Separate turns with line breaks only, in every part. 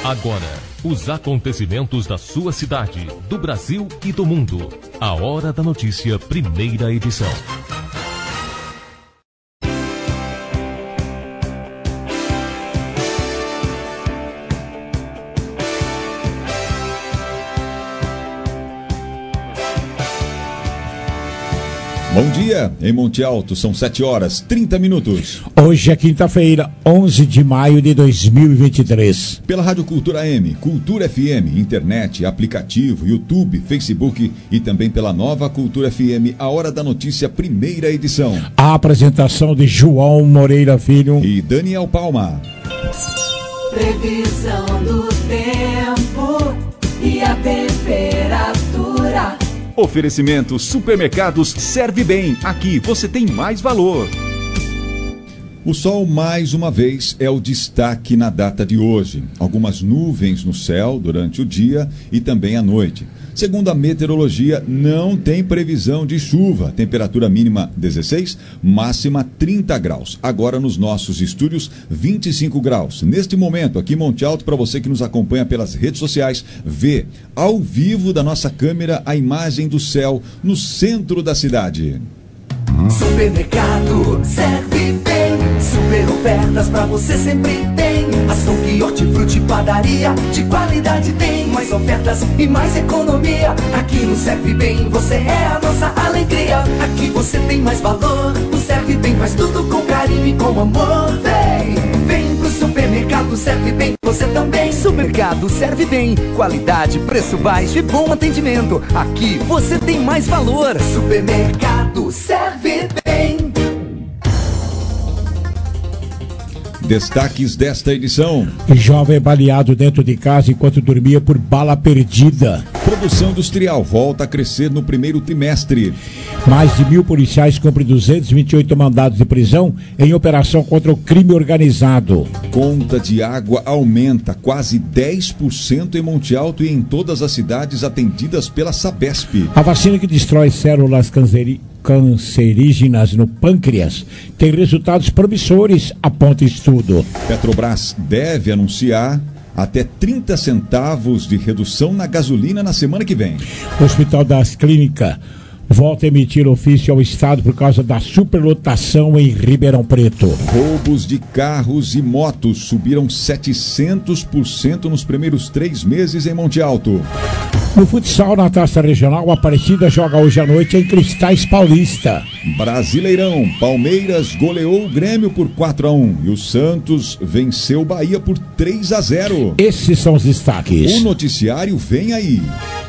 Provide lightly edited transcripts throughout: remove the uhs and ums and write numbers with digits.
Agora, os acontecimentos da sua cidade, do Brasil e do mundo. A Hora da Notícia, primeira edição.
Bom dia, em Monte Alto, são 7h30.
Hoje é quinta-feira, 11 de maio de 2023.
Pela Rádio Cultura M, Cultura FM, internet, aplicativo, YouTube, Facebook e também pela nova Cultura FM, a Hora da Notícia, primeira edição.
A apresentação de João Moreira Filho
e Daniel Palma.
Previsão do tempo e a temperatura.
Oferecimento Supermercados Serve Bem. Aqui você tem mais valor.
O sol, mais uma vez, é o destaque na data de hoje. Algumas nuvens no céu durante o dia e também à noite. Segundo a meteorologia, não tem previsão de chuva. Temperatura mínima 16, máxima 30 graus. Agora nos nossos estúdios, 25 graus. Neste momento, aqui em Monte Alto, para você que nos acompanha pelas redes sociais, vê ao vivo da nossa câmera a imagem do céu no centro da cidade.
Supermercado Serve Bem, super ofertas pra você sempre tem. Açougue, hortifruti, padaria, de qualidade tem. Mais ofertas e mais economia. Aqui no Serve Bem, você é a nossa alegria. Aqui você tem mais valor. O Serve Bem faz tudo com carinho e com amor. Vem pro Supermercado Serve Bem, você também.
Supermercado Serve Bem, qualidade, preço baixo e bom atendimento. Aqui você tem mais valor.
Supermercado Serve Bem.
Destaques desta edição.
Jovem baleado dentro de casa enquanto dormia por bala perdida.
Produção industrial volta a crescer no primeiro trimestre.
Mais de 1.000 policiais cumprem 228 mandados de prisão em operação contra o crime organizado.
Conta de água aumenta quase 10% em Monte Alto e em todas as cidades atendidas pela Sabesp.
A vacina que destrói células cancerígenas no pâncreas tem resultados promissores, aponta estudo.
Petrobras deve anunciar até 30 centavos de redução na gasolina na semana que vem.
O Hospital das Clínicas volta a emitir ofício ao Estado por causa da superlotação em Ribeirão Preto.
Roubos de carros e motos subiram 700% nos primeiros 3 meses em Monte Alto.
No futsal, na Taça Regional, a Aparecida joga hoje à noite em Cristais Paulista.
Brasileirão, Palmeiras goleou o Grêmio por 4-1 e o Santos venceu o Bahia por 3-0.
Esses são os destaques.
O noticiário vem aí.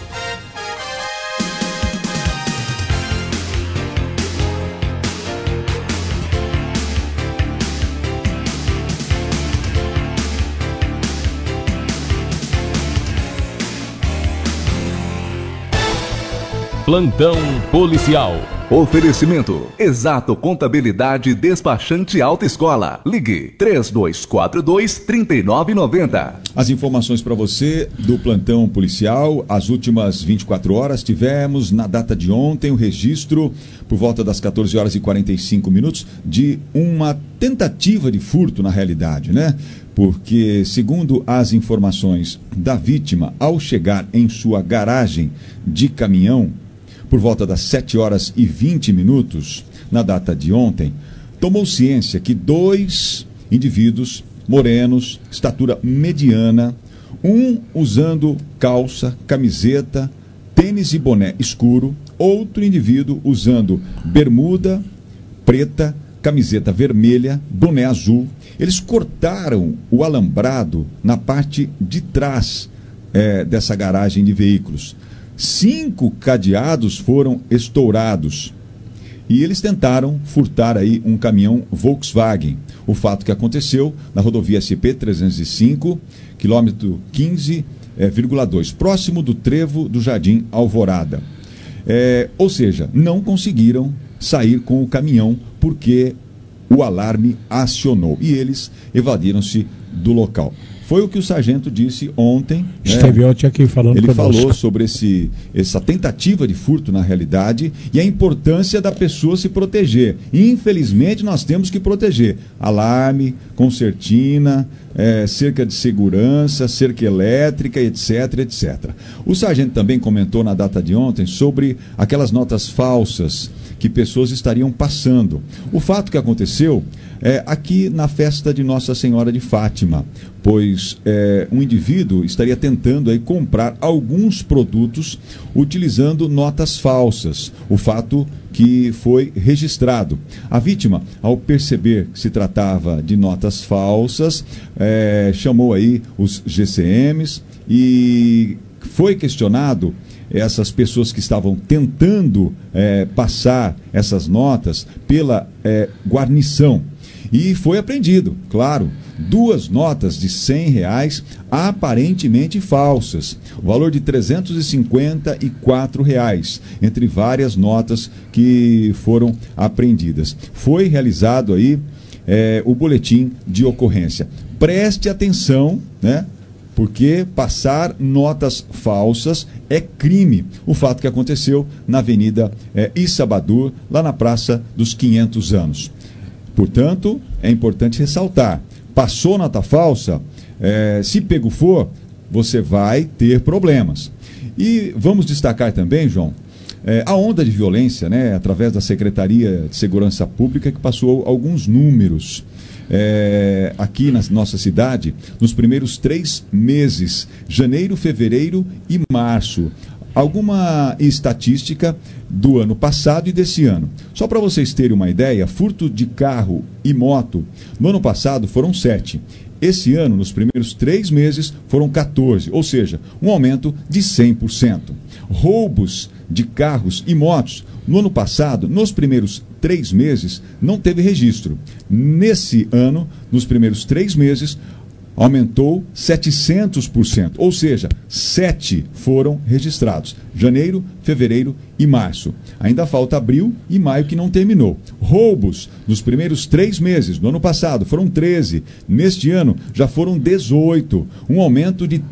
Plantão policial.
Oferecimento Exato Contabilidade Despachante Autoescola. Ligue 3242-3990.
As informações para você do plantão policial. As últimas 24 horas tivemos, na data de ontem, o registro, por volta das 14h45, de uma tentativa de furto, na realidade, né? Porque, segundo as informações da vítima, ao chegar em sua garagem de caminhão, por volta das 7h20, na data de ontem, tomou ciência que 2 indivíduos morenos, estatura mediana, um usando calça, camiseta, tênis e boné escuro, outro indivíduo usando bermuda preta, camiseta vermelha, boné azul. Eles cortaram o alambrado na parte de trás dessa garagem de veículos. 5 cadeados foram estourados e eles tentaram furtar aí um caminhão Volkswagen. O fato que aconteceu na rodovia SP-305, quilômetro 15,2, próximo do trevo do Jardim Alvorada. Ou seja, não conseguiram sair com o caminhão porque o alarme acionou e eles evadiram-se do local. Foi o que o sargento disse ontem.
Esteve ontem aqui falando
Ele
conosco.
falou sobre essa tentativa de furto na realidade e a importância da pessoa se proteger. Infelizmente, nós temos que proteger. Alarme, concertina, cerca de segurança, cerca elétrica, etc, etc. O sargento também comentou na data de ontem sobre aquelas notas falsas que pessoas estariam passando. O fato que aconteceu aqui na festa de Nossa Senhora de Fátima, pois um indivíduo estaria tentando aí comprar alguns produtos utilizando notas falsas. O fato que foi registrado. A vítima, ao perceber que se tratava de notas falsas, chamou aí os GCMs e foi questionado essas pessoas que estavam tentando passar essas notas pela guarnição. E foi apreendido, claro, 2 notas de R$100 aparentemente falsas, o valor de R$354, entre várias notas que foram apreendidas. Foi realizado aí o boletim de ocorrência. Preste atenção, né? Porque passar notas falsas é crime. O fato que aconteceu na Avenida Issa Badur, lá na Praça dos 500 Anos. Portanto, é importante ressaltar, passou nota falsa, se pego for, você vai ter problemas. E vamos destacar também, João, a onda de violência, né, através da Secretaria de Segurança Pública, que passou alguns números aqui na nossa cidade, nos primeiros 3 meses, janeiro, fevereiro e março. Alguma estatística do ano passado e desse ano. Só para vocês terem uma ideia, furto de carro e moto, no ano passado foram 7. Esse ano, nos primeiros 3 meses, foram 14, ou seja, um aumento de 100%. Roubos de carros e motos, no ano passado, nos primeiros 3 meses, não teve registro. Nesse ano, nos primeiros 3 meses, aumentou 700%, ou seja, 7 foram registrados. Janeiro, fevereiro e março. Ainda falta abril e maio que não terminou. Roubos nos primeiros 3 meses do ano passado foram 13. Neste ano já foram 18, um aumento de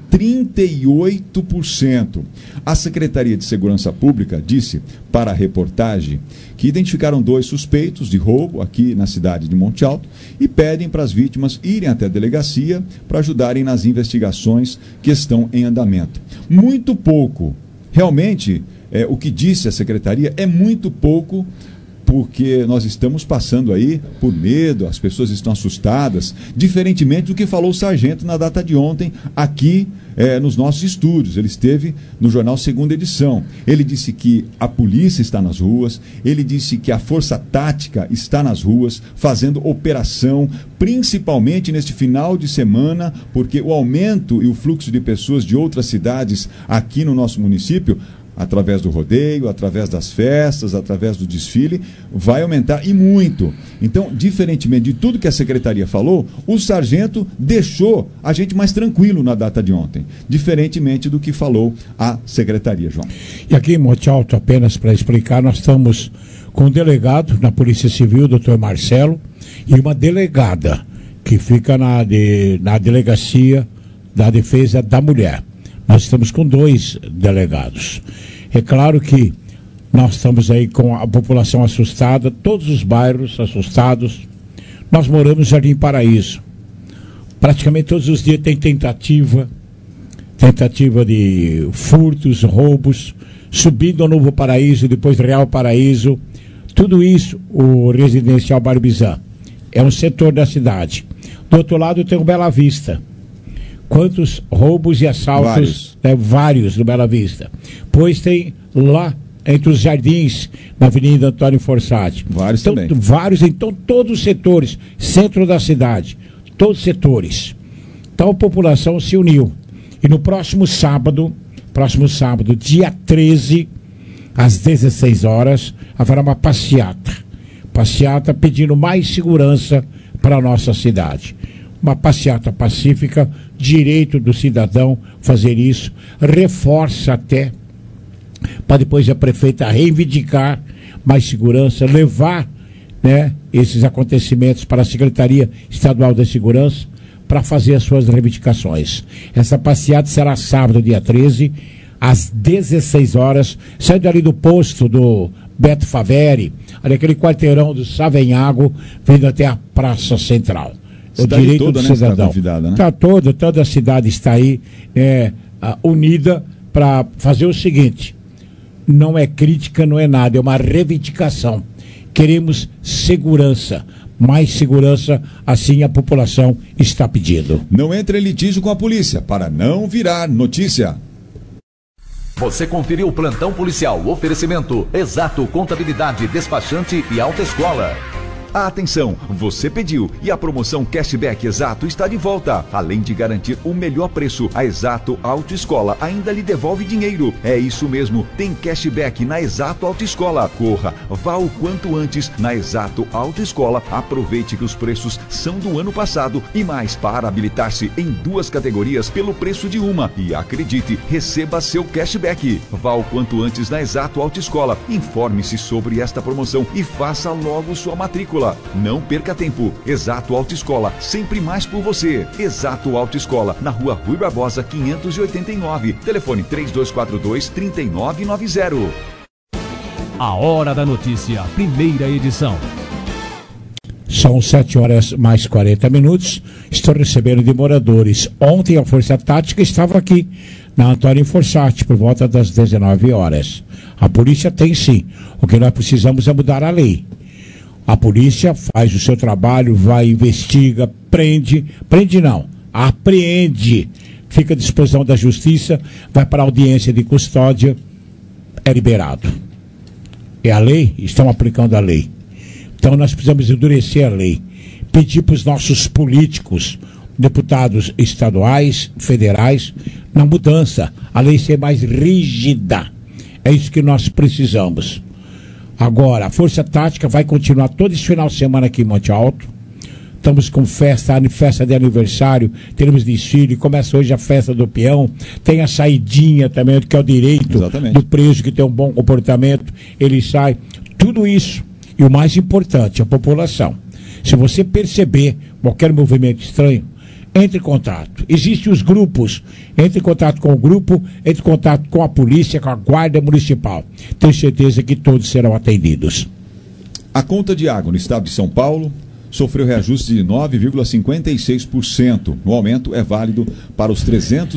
38%. A Secretaria de Segurança Pública disse para a reportagem que identificaram 2 suspeitos de roubo aqui na cidade de Monte Alto e pedem para as vítimas irem até a delegacia para ajudarem nas investigações que estão em andamento. Muito pouco. Realmente, o que disse a Secretaria é muito pouco, porque nós estamos passando aí por medo, as pessoas estão assustadas, diferentemente do que falou o sargento na data de ontem aqui nos nossos estúdios. Ele esteve no jornal Segunda Edição. Ele disse que a polícia está nas ruas, ele disse que a força tática está nas ruas, fazendo operação, principalmente neste final de semana, porque o aumento e o fluxo de pessoas de outras cidades aqui no nosso município, através do rodeio, através das festas, através do desfile, vai aumentar e muito. Então, diferentemente de tudo que a Secretaria falou, o sargento deixou a gente mais tranquilo na data de ontem, diferentemente do que falou a Secretaria, João.
E aqui em Monte Alto, apenas para explicar, nós estamos com um delegado na Polícia Civil, Dr. Marcelo, e uma delegada que fica na Delegacia da Defesa da Mulher. Nós estamos com 2 delegados. É claro que nós estamos aí com a população assustada, todos os bairros assustados. Nós moramos no Jardim Paraíso. Praticamente todos os dias tem tentativa de furtos, roubos, subindo ao Novo Paraíso, depois Real Paraíso. Tudo isso, o residencial Barbizan. É um setor da cidade. Do outro lado tem o Bela Vista. Quantos roubos e assaltos? Vários no Bela Vista. Pois tem lá entre os jardins, na Avenida Antônio Forçati.
Vários
então,
também.
Vários, então todos os setores, centro da cidade, todos os setores. Então a população se uniu. E no próximo sábado, dia 13, às 16 horas, haverá uma passeata pedindo mais segurança para a nossa cidade. Uma passeata pacífica, direito do cidadão fazer isso, reforça até, para depois a prefeita reivindicar mais segurança, levar esses acontecimentos para a Secretaria Estadual da Segurança, para fazer as suas reivindicações. Essa passeata será sábado, dia 13, às 16 horas, saindo ali do posto do Beto Faveri, ali aquele quarteirão do Savenhago, vindo até a Praça Central. O direito toda, do cidadão. Está toda a cidade está aí unida para fazer o seguinte: não é crítica, não é nada, é uma reivindicação. Queremos segurança. Mais segurança, assim a população está pedindo.
Não entre em litígio com a polícia, para não virar notícia.
Você conferiu o Plantão Policial. Oferecimento Exato Contabilidade, Despachante e Autoescola. Atenção, você pediu e a promoção Cashback Exato está de volta. Além de garantir o melhor preço, a Exato Autoescola ainda lhe devolve dinheiro. É isso mesmo, tem cashback na Exato Autoescola. Corra, vá o quanto antes na Exato Autoescola. Aproveite que os preços são do ano passado e mais para habilitar-se em 2 categorias pelo preço de uma. E acredite, receba seu cashback. Vá o quanto antes na Exato Autoescola. Informe-se sobre esta promoção e faça logo sua matrícula. Não perca tempo. Exato Autoescola, sempre mais por você. Exato Autoescola, na Rua Rui Barbosa, 589. Telefone 3242-3990. A Hora da Notícia, primeira edição.
São 7 horas mais 40 minutos. Estou recebendo de moradores. Ontem a Força Tática estava aqui, na Antônio Forçati, por volta das 19 horas. A polícia tem sim. O que nós precisamos é mudar a lei. A polícia faz o seu trabalho, vai, investiga, apreende, fica à disposição da justiça, vai para a audiência de custódia, é liberado. É a lei? Estão aplicando a lei. Então nós precisamos endurecer a lei, pedir para os nossos políticos, deputados estaduais, federais, na mudança, a lei ser mais rígida. É isso que nós precisamos. Agora, a Força Tática vai continuar todo esse final de semana aqui em Monte Alto. Estamos com festa de aniversário, teremos desfile, começa hoje a festa do peão, tem a saidinha também, que é o direito do preso que tem um bom comportamento, ele sai. Tudo isso, e o mais importante, a população. Se você perceber qualquer movimento estranho, entre em contato. Existem os grupos. Entre em contato com o grupo, entre em contato com a polícia, com a guarda municipal. Tenho certeza que todos serão atendidos.
A conta de água no estado de São Paulo sofreu reajuste de 9,56%. O aumento é válido para os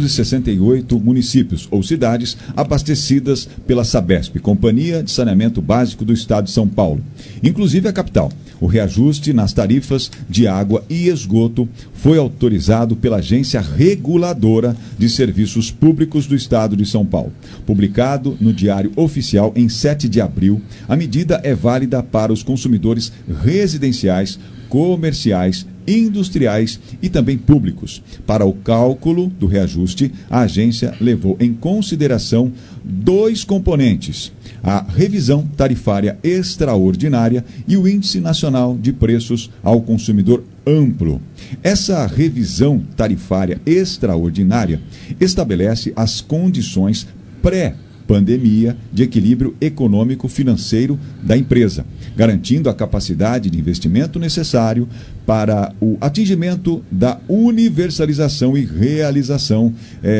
368 municípios ou cidades abastecidas pela Sabesp, Companhia de Saneamento Básico do Estado de São Paulo, inclusive a capital. O reajuste nas tarifas de água e esgoto foi autorizado pela Agência Reguladora de Serviços Públicos do Estado de São Paulo. Publicado no Diário Oficial em 7 de abril, a medida é válida para os consumidores residenciais, comerciais, industriais e também públicos. Para o cálculo do reajuste, a agência levou em consideração 2 componentes: a revisão tarifária extraordinária e o Índice Nacional de Preços ao Consumidor Amplo. Essa revisão tarifária extraordinária estabelece as condições pré-pandemia de equilíbrio econômico-financeiro da empresa, garantindo a capacidade de investimento necessário para o atingimento da universalização e realização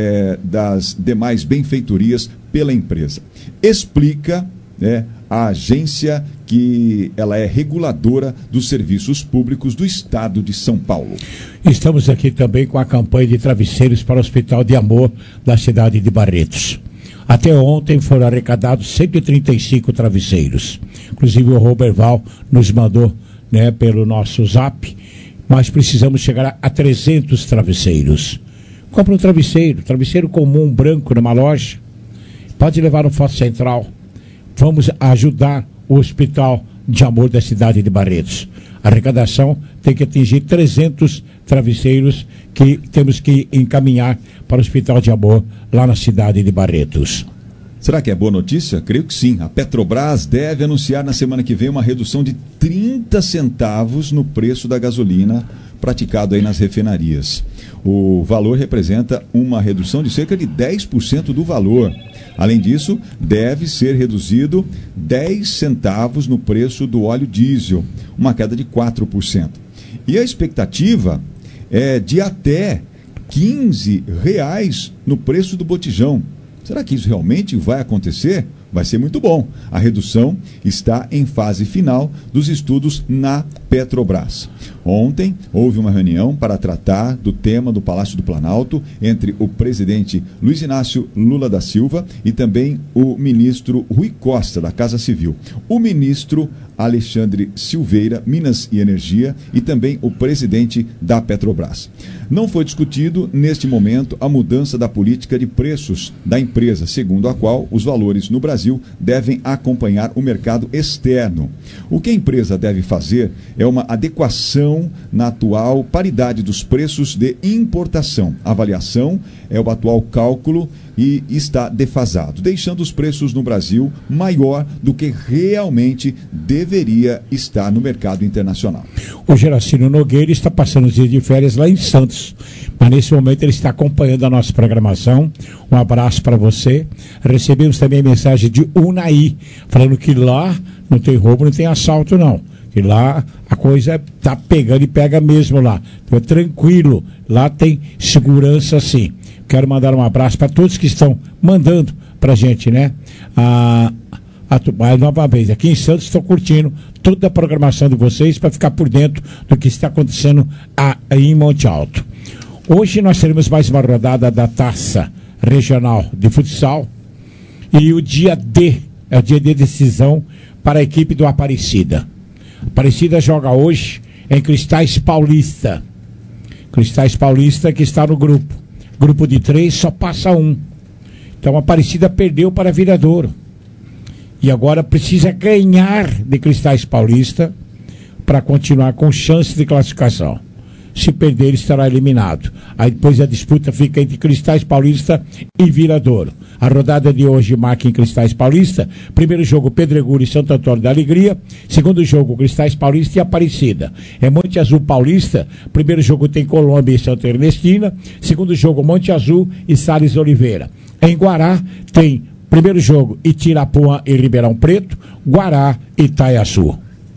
das demais benfeitorias pela empresa. Explica a agência que ela é reguladora dos serviços públicos do Estado de São Paulo.
Estamos aqui também com a campanha de travesseiros para o Hospital de Amor da cidade de Barretos. Até ontem foram arrecadados 135 travesseiros. Inclusive o Roberval nos mandou pelo nosso zap, mas precisamos chegar a 300 travesseiros. Compra um travesseiro comum, branco, numa loja. Pode levar no Foto Central. Vamos ajudar o Hospital de Amor da cidade de Barretos. A arrecadação tem que atingir 300 travesseiros que temos que encaminhar para o Hospital de Amor lá na cidade de Barretos.
Será que é boa notícia? Creio que sim. A Petrobras deve anunciar na semana que vem uma redução de 30 centavos no preço da gasolina praticado aí nas refinarias. O valor representa uma redução de cerca de 10% do valor. Além disso, deve ser reduzido 10 centavos no preço do óleo diesel, uma queda de 4%. E a expectativa de até R$15 no preço do botijão. Será que isso realmente vai acontecer? Vai ser muito bom. A redução está em fase final dos estudos na Petrobras. Ontem houve uma reunião para tratar do tema do Palácio do Planalto entre o presidente Luiz Inácio Lula da Silva e também o ministro Rui Costa, da Casa Civil. O ministro Alexandre Silveira, Minas e Energia, e também o presidente da Petrobras. Não foi discutido, neste momento, a mudança da política de preços da empresa, segundo a qual os valores no Brasil devem acompanhar o mercado externo. O que a empresa deve fazer é uma adequação na atual paridade dos preços de importação. A avaliação é o atual cálculo e está defasado, deixando os preços no Brasil maior do que realmente deveria estar no mercado internacional.
O Geracino Nogueira está passando os dias de férias lá em Santos, mas nesse momento ele está acompanhando a nossa programação. Um abraço para você. Recebemos também a mensagem de Unai, falando que lá não tem roubo, não tem assalto não. Que lá a coisa tá pegando e pega mesmo lá. Então é tranquilo, lá tem segurança sim. Quero mandar um abraço para todos que estão mandando pra gente, né? Mais uma vez, aqui em Santos estou curtindo toda a programação de vocês para ficar por dentro do que está acontecendo aí em Monte Alto. Hoje nós teremos mais uma rodada da Taça Regional de Futsal e o dia D é o dia de decisão para a equipe do Aparecida. Aparecida joga hoje em Cristais Paulista. Cristais Paulista que está no grupo. Grupo de 3 só passa um. Então a Aparecida perdeu para Viradouro. E agora precisa ganhar de Cristais Paulista para continuar com chance de classificação. Se perder, ele estará eliminado. Aí depois a disputa fica entre Cristais Paulista e Viradouro. A rodada de hoje marca em Cristais Paulista. Primeiro jogo, Pedregulho e Santo Antônio da Alegria. Segundo jogo, Cristais Paulista e Aparecida. É Monte Azul Paulista. Primeiro jogo tem Colômbia e Santa Ernestina. Segundo jogo, Monte Azul e Salles Oliveira. Em Guará tem primeiro jogo, Itirapuã e Ribeirão Preto. Guará e Itaiaçu.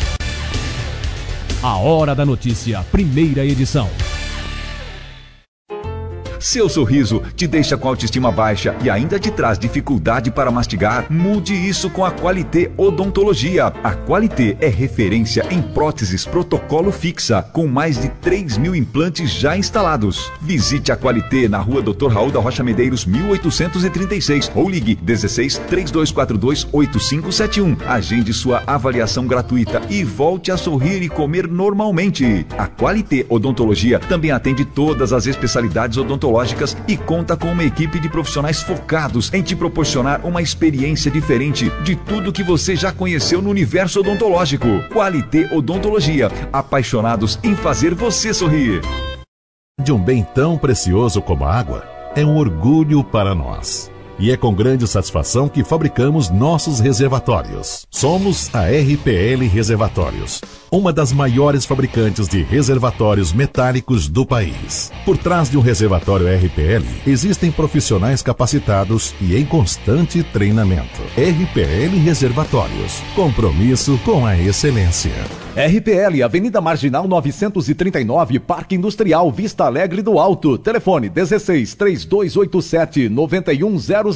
A Hora da Notícia, primeira edição. Seu sorriso te deixa com a autoestima baixa e ainda te traz dificuldade para mastigar? Mude isso com a Qualité Odontologia. A Qualité é referência em próteses protocolo fixa, com mais de 3.000 implantes já instalados. Visite a Qualité na rua Dr. Raul da Rocha Medeiros, 1836, ou ligue 16 3242 8571. Agende sua avaliação gratuita e volte a sorrir e comer normalmente. A Qualité Odontologia também atende todas as especialidades odontológicas e conta com uma equipe de profissionais focados em te proporcionar uma experiência diferente de tudo que você já conheceu no universo odontológico. Qualité Odontologia, apaixonados em fazer você sorrir.
De um bem tão precioso como a água, é um orgulho para nós. E é com grande satisfação que fabricamos nossos reservatórios. Somos a RPL Reservatórios, uma das maiores fabricantes de reservatórios metálicos do país. Por trás de um reservatório RPL, existem profissionais capacitados e em constante treinamento. RPL Reservatórios, compromisso com a excelência.
RPL, Avenida Marginal 939, Parque Industrial, Vista Alegre do Alto. Telefone 16 3287 9100.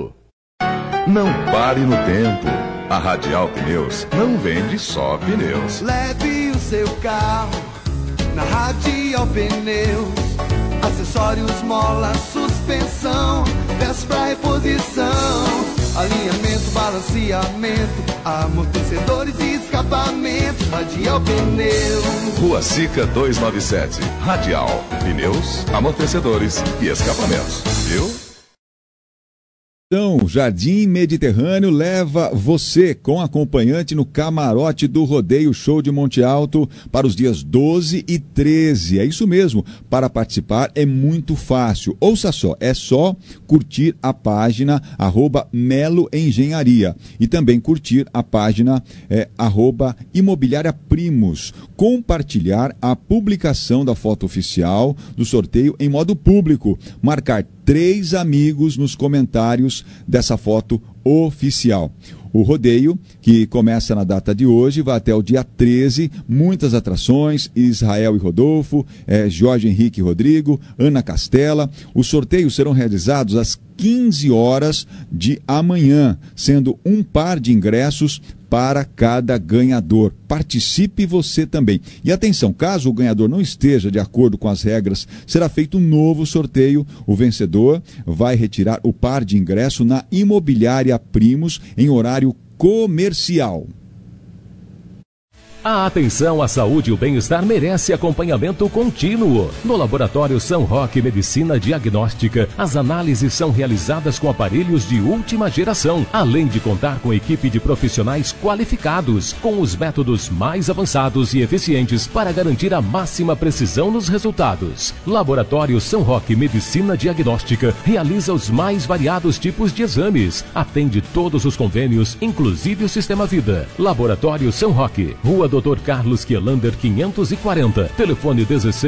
Não pare no tempo. A Radial Pneus não vende só pneus.
Leve o seu carro na Radial Pneus. Acessórios, mola, suspensão, peças pra reposição, alinhamento, balanceamento, amortecedores e escapamento. Radial Pneus.
Rua Sica 297. Radial Pneus, amortecedores e escapamentos. Viu?
Então, Jardim Mediterrâneo leva você com acompanhante no camarote do Rodeio Show de Monte Alto para os dias 12 e 13. É isso mesmo. Para participar é muito fácil. Ouça só, é só curtir a página @Melo Engenharia e também curtir a página @Imobiliária Primos. Compartilhar a publicação da foto oficial do sorteio em modo público. Marcar 3 amigos nos comentários dessa foto oficial. O rodeio, que começa na data de hoje, vai até o dia 13, muitas atrações, Israel e Rodolfo, Jorge Henrique e Rodrigo, Ana Castela. Os sorteios serão realizados às 15 horas de amanhã, sendo um par de ingressos para cada ganhador. Participe você também. E atenção, caso o ganhador não esteja de acordo com as regras, será feito um novo sorteio. O vencedor vai retirar o par de ingresso na Imobiliária Primos em horário comercial.
A atenção à saúde e o bem-estar merece acompanhamento contínuo. No Laboratório São Roque Medicina Diagnóstica, as análises são realizadas com aparelhos de última geração, além de contar com equipe de profissionais qualificados, com os métodos mais avançados e eficientes para garantir a máxima precisão nos resultados. Laboratório São Roque Medicina Diagnóstica realiza os mais variados tipos de exames, atende todos os convênios, inclusive o Sistema Vida. Laboratório São Roque, Rua Dr. Carlos Quielander 540, telefone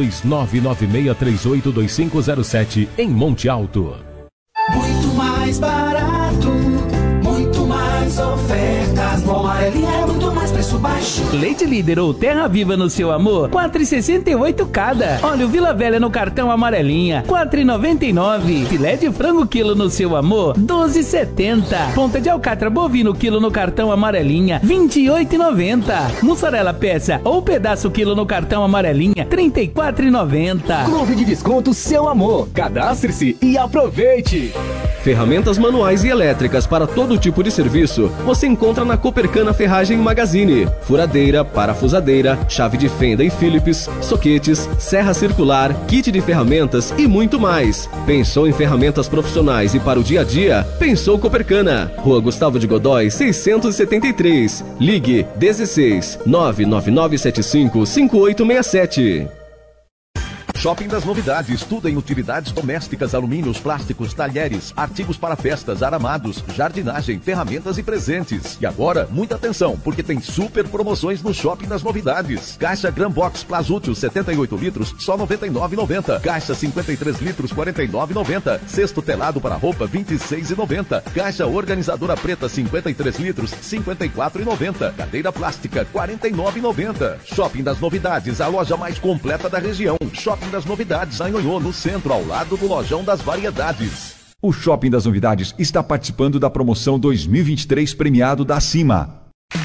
16-996382507, em Monte Alto.
Muito mais barato, muito mais ofertas. No Amarelinha é muito mais preço baixo.
Leite Líder ou Terra Viva no seu amor, 4,68 cada. Óleo Vila Velha no cartão Amarelinha, 4,99. Filé de frango quilo no seu amor, 12,70. Ponta de alcatra bovino quilo no cartão Amarelinha, 28,90. Mussarela peça ou pedaço quilo no cartão Amarelinha, 34,90.
Clube de Desconto Seu Amor. Cadastre-se e aproveite. Ferramentas manuais e elétricas para todo tipo de serviço você encontra na Copercana Ferragem Magazine. Furadeira, parafusadeira, chave de fenda e Phillips, soquetes, serra circular, kit de ferramentas e muito mais. Pensou em ferramentas profissionais e para o dia a dia? Pensou Copercana. Rua Gustavo de Godói, 673. Ligue 16 99975 5867.
Shopping das Novidades, tudo em utilidades domésticas, alumínios, plásticos, talheres, artigos para festas, aramados, jardinagem, ferramentas e presentes. E agora, muita atenção, porque tem super promoções no Shopping das Novidades. Caixa Gran Box Plazútil 78 litros, só R$ 99,90. Caixa 53 litros, R$ 49,90. Cesto telado para roupa, R$ 26,90. Caixa organizadora preta 53 litros, R$ 54,90. Cadeira plástica, R$ 49,90. Shopping das Novidades, a loja mais completa da região. Shopping das Novidades, Anhonhô, no centro, ao lado do Lojão das Variedades. O Shopping das Novidades está participando da promoção 2023 premiado da Cima.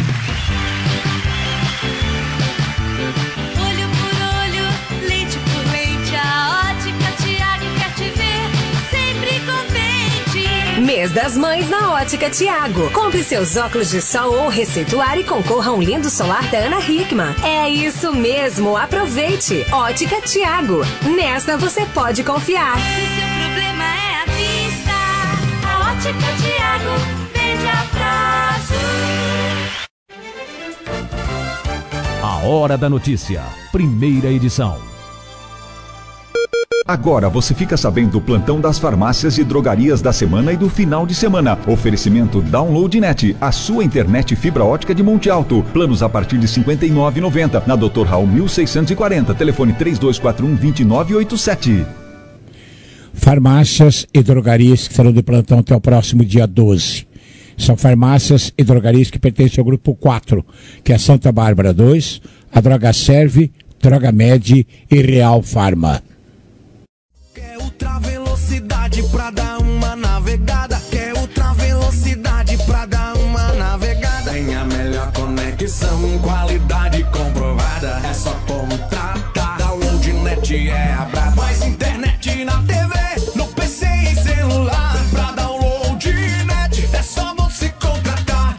Olho por olho, leite por leite, a Ótica Tiago quer te ver sempre contente.
Mês das Mães na Ótica Tiago. Compre seus óculos de sol ou receituar e concorra a um lindo solar da Ana Hickman. É isso mesmo, aproveite. Ótica Tiago. Nesta você pode confiar.
Se seu problema é a vista, a Ótica Tiago vende a prazo.
A Hora da Notícia, primeira edição.
Agora você fica sabendo do plantão das farmácias e drogarias da semana e do final de semana. Oferecimento DownloadNet, a sua internet fibra ótica de Monte Alto. Planos a partir de R$ 59,90. Na Dr. Raul 1640, telefone 3241-2987.
Farmácias e drogarias que estarão de plantão até o próximo dia 12. São farmácias e drogarias que pertencem ao grupo 4, que é Santa Bárbara 2, a Droga Serve, Droga Med e Real Farma.
Quer ultra velocidade pra dar uma navegada? Quer ultra velocidade pra dar uma navegada? Tem a melhor conexão, qualidade comprovada. É só contratar. DownloadNet é a braba. Mais internet na TV, no PC e celular. Pra DownloadNet é só você contratar.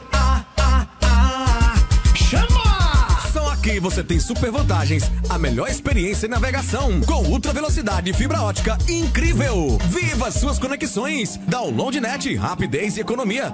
Chama! Só aqui você tem super vantagens, a melhor experiência em navegação, com ultra velocidade e fibra ótica incrível. Viva suas conexões! DownloadNet, rapidez e economia.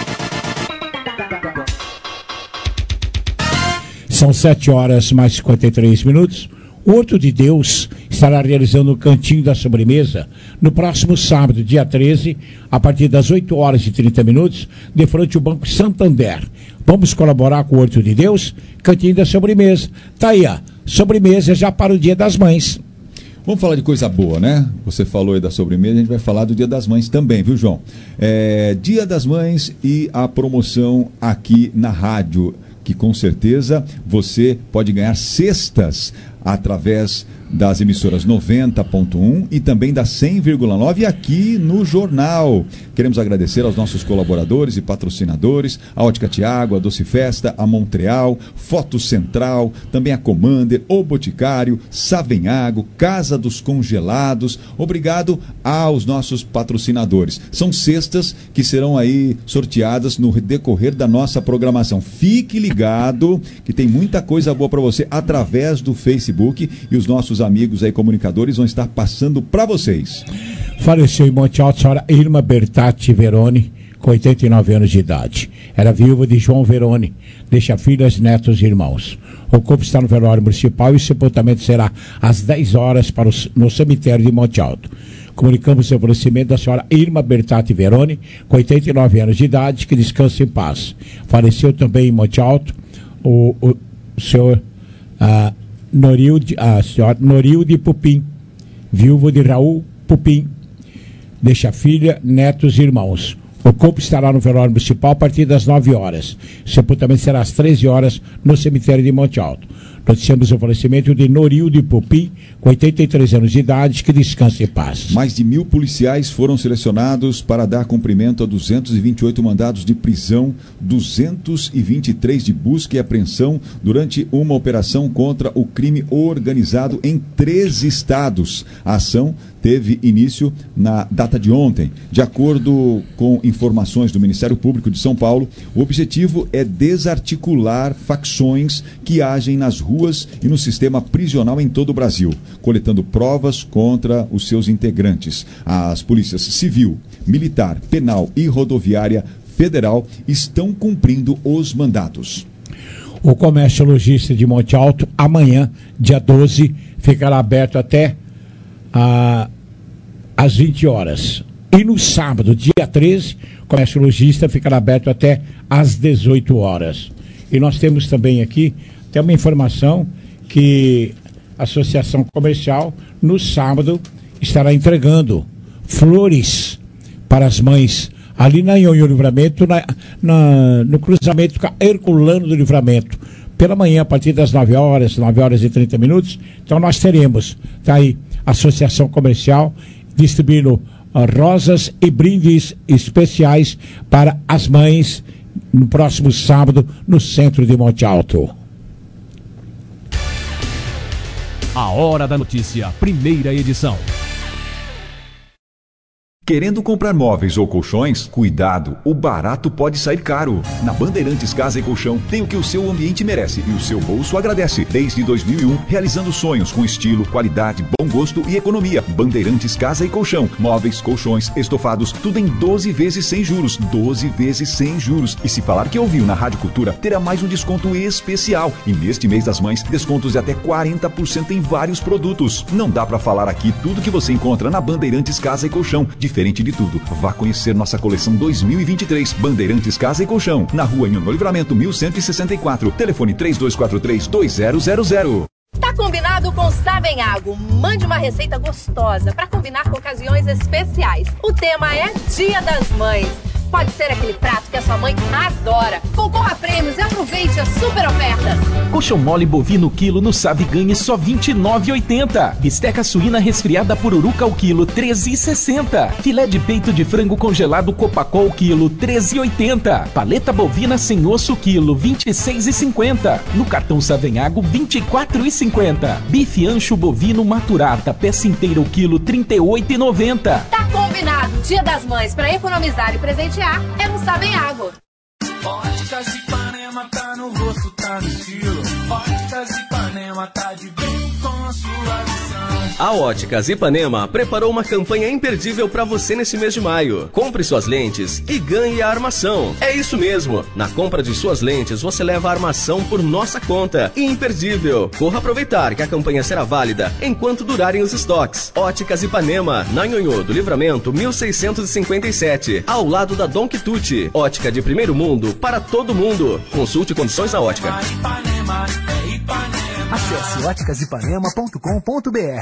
São 7 horas mais 53 minutos. O Horto de Deus estará realizando o Cantinho da Sobremesa no próximo sábado, dia 13, a partir das 8 horas e 30 minutos, de frente ao Banco Santander. Vamos colaborar com o Horto de Deus? Cantinho da Sobremesa. Tá aí, ó. Sobremesa já para o Dia das Mães.
Vamos falar de coisa boa, né? Você falou aí da sobremesa, a gente vai falar do Dia das Mães também, viu, João? Dia das Mães e a promoção aqui na rádio, que com certeza você pode ganhar cestas através das emissoras 90.1 e também da 100,9 aqui no jornal. Queremos agradecer aos nossos colaboradores e patrocinadores, a Ótica Tiago, a Doce Festa, a Montreal, Foto Central, também a Commander, o Boticário, Savenhago, Casa dos Congelados. Obrigado aos nossos patrocinadores. São cestas que serão aí sorteadas no decorrer da nossa programação. Fique ligado que tem muita coisa boa para você através do Facebook e os nossos amigos aí comunicadores vão estar passando para vocês.
Faleceu em Monte Alto a senhora Irma Bertatti Veroni, com 89 anos de idade. Era viúva de João Veroni, deixa filhas, netos e irmãos. O corpo está no velório municipal e o sepultamento será às 10 horas no cemitério de Monte Alto. Comunicamos o falecimento da senhora Irma Bertatti Veroni, com 89 anos de idade, que descansa em paz. Faleceu também em Monte Alto o senhor a senhora Norilde Pupim, viúva de Raul Pupim, deixa filha, netos e irmãos. O corpo estará no velório municipal a partir das 9 horas. O sepultamento será às 13 horas no cemitério de Monte Alto. Noticiamos o falecimento de Norilde Pupim, com 83 anos de idade, que descansa em paz.
Mais de 1.000 policiais foram selecionados para dar cumprimento a 228 mandados de prisão, 223 de busca e apreensão durante uma operação contra o crime organizado em 13 estados. A ação teve início na data de ontem. De acordo com informações do Ministério Público de São Paulo, o objetivo é desarticular facções que agem nas ruas e no sistema prisional em todo o Brasil, coletando provas contra os seus integrantes. As polícias civil, militar, penal e rodoviária federal estão cumprindo os mandatos.
O comércio lojista de Monte Alto, amanhã, dia 12, ficará aberto até às 20 horas. E no sábado, dia 13, o comércio lojista ficará aberto até às 18 horas. E nós temos também aqui uma informação que a Associação Comercial, no sábado, estará entregando flores para as mães ali na Nhonhô Livramento, no cruzamento com a Herculano do Livramento, pela manhã, a partir das 9 horas e 30 minutos. Então nós teremos, tá aí, a Associação Comercial distribuindo rosas e brindes especiais para as mães no próximo sábado, no centro de Monte Alto.
A Hora da Notícia, primeira edição.
Querendo comprar móveis ou colchões? Cuidado, o barato pode sair caro. Na Bandeirantes Casa e Colchão tem o que o seu ambiente merece e o seu bolso agradece. Desde 2001, realizando sonhos com estilo, qualidade, bom gosto e economia. Bandeirantes Casa e Colchão. Móveis, colchões, estofados, tudo em 12 vezes sem juros. 12 vezes sem juros. E se falar que ouviu na Rádio Cultura, terá mais um desconto especial. E neste mês das mães, descontos de até 40% em vários produtos. Não dá pra falar aqui tudo que você encontra na Bandeirantes Casa e Colchão. Diferente de tudo, vá conhecer nossa coleção 2023, Bandeirantes Casa e Colchão, na rua Nhonhô Livramento 1164, telefone 3243-2000.
Tá combinado com Savenhago. Mande uma receita gostosa para combinar com ocasiões especiais. O tema é Dia das Mães. Pode ser aquele prato que a sua mãe adora. Concorra a prêmios e aproveite as super ofertas.
Coxão mole bovino quilo no Sabe Ganhe só R$ 29,80. Bisteca suína resfriada pururuca ao quilo R$ 13,60. Filé de peito de frango congelado Copacol quilo R$ 13,80. Paleta bovina sem osso quilo R$ 26,50. No cartão Savenhago R$ 24,50. Bife ancho bovino maturata peça inteira o quilo R$ 38,90.
Tá combinado. Dia das Mães para economizar e presentear é no Savenhago.
Óticas Ipanema tá no rosto, tá no estilo. Óticas Ipanema tá de bem com a sua visão.
A Óticas Ipanema preparou uma campanha imperdível para você nesse mês de maio. Compre suas lentes e ganhe a armação. É isso mesmo. Na compra de suas lentes, você leva a armação por nossa conta. Imperdível. Corra aproveitar que a campanha será válida enquanto durarem os estoques. Óticas Ipanema, na Nhonhô do Livramento 1657, ao lado da Dom Quitute. Ótica de primeiro mundo para todo mundo. Consulte condições na ótica.
Acesse óticasipanema.com.br.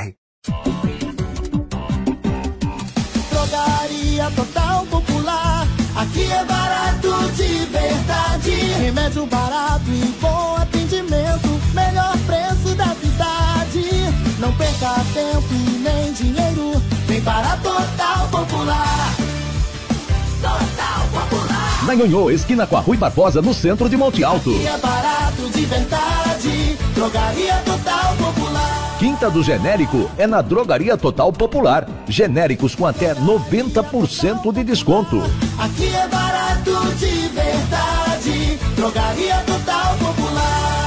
Drogaria Total Popular, aqui é barato de verdade. Remédio barato e bom atendimento, melhor preço da cidade. Não perca tempo e nem dinheiro, vem para Total Popular. Total Popular.
Na Nhonhô, esquina com a Rui Barbosa, no centro de Monte Alto.
Aqui é barato de verdade, Drogaria Total Popular.
Quinta do Genérico é na Drogaria Total Popular. Genéricos com até 90% de desconto.
Aqui é barato de verdade, Drogaria Total Popular.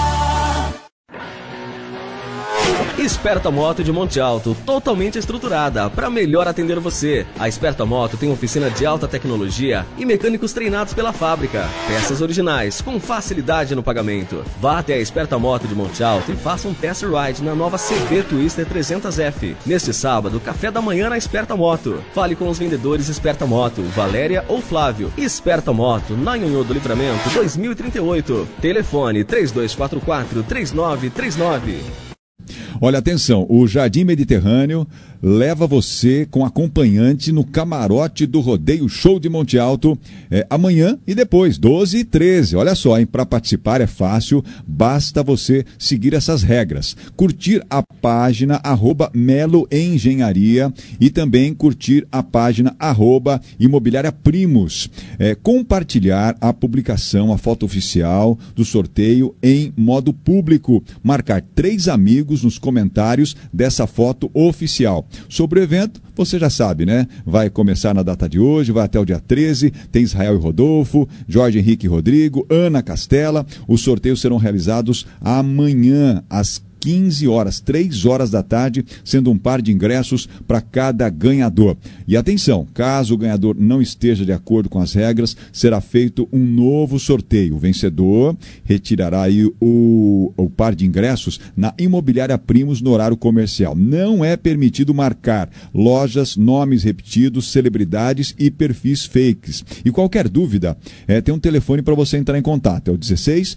Esperta Moto de Monte Alto, totalmente estruturada para melhor atender você. A Esperta Moto tem oficina de alta tecnologia e mecânicos treinados pela fábrica. Peças originais, com facilidade no pagamento. Vá até a Esperta Moto de Monte Alto e faça um test ride na nova CB Twister 300F. Neste sábado, café da manhã na Esperta Moto. Fale com os vendedores Esperta Moto, Valéria ou Flávio. Esperta Moto, na Nhonhô do Livramento 2038. Telefone 3244-3939.
Olha, atenção, o Jardim Mediterrâneo leva você com acompanhante no camarote do Rodeio Show de Monte Alto amanhã e depois, 12 e 13. Olha só, hein? Para participar é fácil, basta você seguir essas regras. Curtir a página @Melo Engenharia e também curtir a página @Imobiliária Primos. Compartilhar a publicação, a foto oficial do sorteio em modo público. Marcar 3 amigos nos comentários dessa foto oficial. Sobre o evento, você já sabe, né? Vai começar na data de hoje, vai até o dia 13, tem Israel e Rodolfo, Jorge Henrique e Rodrigo, Ana Castela. Os sorteios serão realizados amanhã, às 15 horas, 3 horas da tarde, sendo um par de ingressos para cada ganhador. E atenção, caso o ganhador não esteja de acordo com as regras, será feito um novo sorteio. O vencedor retirará aí o par de ingressos na Imobiliária Primos no horário comercial. Não é permitido marcar lojas, nomes repetidos, celebridades e perfis fakes. E qualquer dúvida, tem um telefone para você entrar em contato. É o 16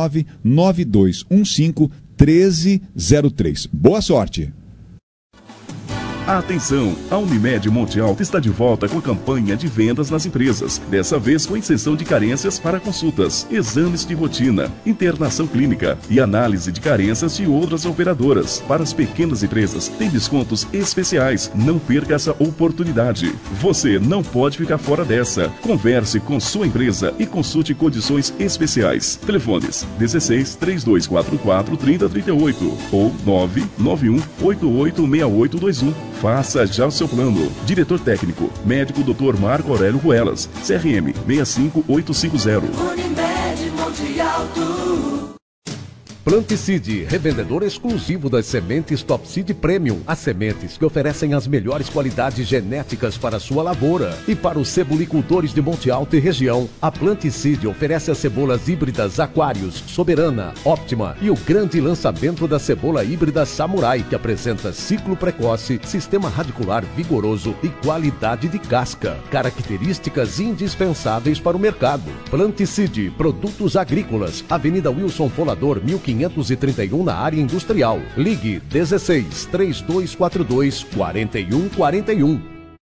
99215 1303. Boa sorte!
Atenção! A Unimed Monte Alto está de volta com a campanha de vendas nas empresas. Dessa vez com isenção de carências para consultas, exames de rotina, internação clínica e análise de carências de outras operadoras. Para as pequenas empresas, tem descontos especiais. Não perca essa oportunidade. Você não pode ficar fora dessa. Converse com sua empresa e consulte condições especiais. Telefones 16 3244 3038 ou 991 886821. Faça já o seu plano. Diretor técnico, médico Dr. Marco Aurélio Ruelas, CRM 65850.
Unimed Monte Alto.
Planticide, revendedor exclusivo das sementes Top Seed Premium. As sementes que oferecem as melhores qualidades genéticas para a sua lavoura. E para os cebolicultores de Monte Alto e região, a Planticide oferece as cebolas híbridas Aquarius, Soberana, Óptima e o grande lançamento da cebola híbrida Samurai, que apresenta ciclo precoce, sistema radicular vigoroso e qualidade de casca. Características indispensáveis para o mercado. Planticide, produtos agrícolas, Avenida Wilson Folador, 1531 na área industrial. Ligue 16 3242 4141.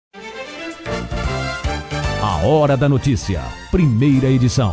A Hora da Notícia, primeira edição.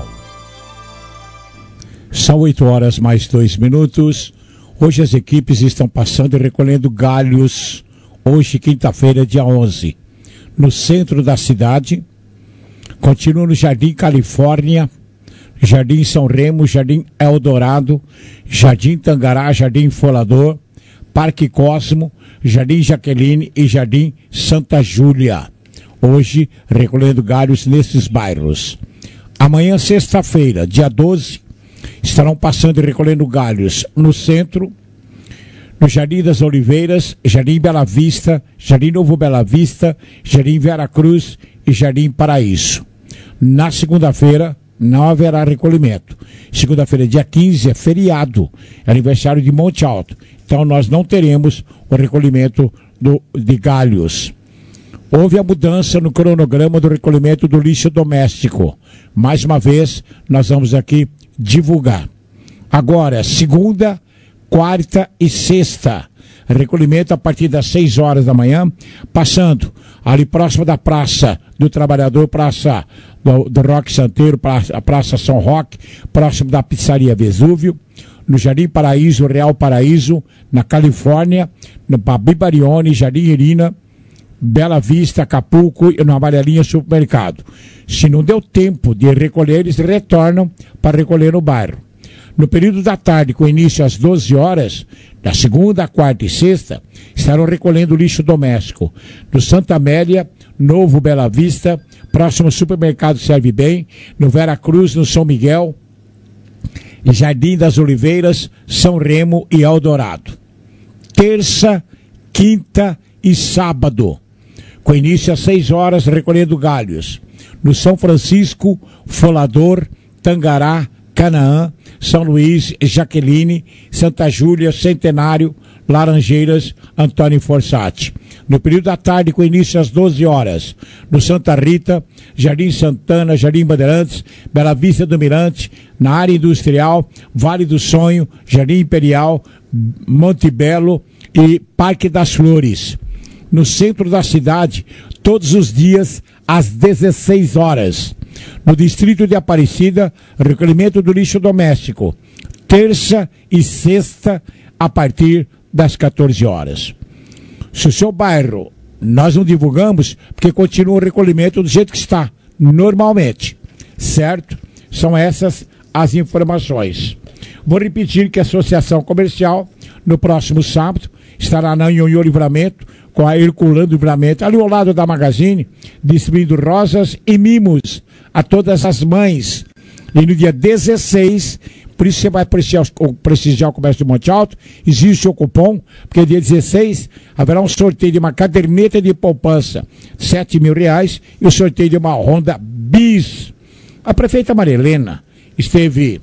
São 8 horas mais 2 minutos. Hoje as equipes estão passando e recolhendo galhos. Hoje, quinta-feira, dia 11. No centro da cidade. Continua no Jardim Califórnia, Jardim São Remo, Jardim Eldorado, Jardim Tangará, Jardim Folador, Parque Cosmo, Jardim Jaqueline e Jardim Santa Júlia. Hoje, recolhendo galhos nesses bairros. Amanhã, sexta-feira, dia 12, estarão passando e recolhendo galhos no centro, no Jardim das Oliveiras, Jardim Bela Vista, Jardim Novo Bela Vista, Jardim Vera Cruz e Jardim Paraíso. Na segunda-feira, não haverá recolhimento. Segunda-feira, dia 15, é feriado, é aniversário de Monte Alto. Então nós não teremos o recolhimento de galhos. Houve a mudança no cronograma do recolhimento do lixo doméstico. Mais uma vez, nós vamos aqui divulgar. Agora, segunda, quarta e sexta, recolhimento a partir das 6 horas da manhã, passando ali próximo da Praça do Trabalhador, Praça do Roque Santeiro, a Praça São Roque, próximo da Pizzaria Vesúvio, no Jardim Paraíso, Real Paraíso, na Califórnia, no Babi Barione, Jardim Irina, Bela Vista, Acapulco e no Amarelinha Supermercado. Se não deu tempo de recolher, eles retornam para recolher no bairro. No período da tarde, com início às 12 horas, da segunda, quarta e sexta, estarão recolhendo lixo doméstico no Santa Amélia, Novo Bela Vista, próximo ao Supermercado Serve Bem, no Vera Cruz, no São Miguel, Jardim das Oliveiras, São Remo e Eldorado. Terça, quinta e sábado, com início às 6 horas, recolhendo galhos no São Francisco, Folador, Tangará, Canaã, São Luís, Jaqueline, Santa Júlia, Centenário, Laranjeiras, Antônio Forsatti. No período da tarde, com início às 12 horas, no Santa Rita, Jardim Santana, Jardim Bandeirantes, Bela Vista do Mirante, na área industrial, Vale do Sonho, Jardim Imperial, Monte Belo e Parque das Flores. No centro da cidade, todos os dias, às 16 horas. No distrito de Aparecida, recolhimento do lixo doméstico, terça e sexta, a partir das 14 horas. Se o seu bairro, nós não divulgamos, porque continua o recolhimento do jeito que está, normalmente, certo? São essas as informações. Vou repetir que a Associação Comercial, no próximo sábado, estará na Nhonhô Livramento, com a Herculano Livramento, ali ao lado da Magazine, distribuindo rosas e mimos a todas as mães. E no dia 16, por isso você vai prestigiar o comércio de Monte Alto, existe o cupom, porque dia 16 haverá um sorteio de uma caderneta de poupança, R$7.000, e o sorteio de uma Honda Bis. A prefeita Maria Helena esteve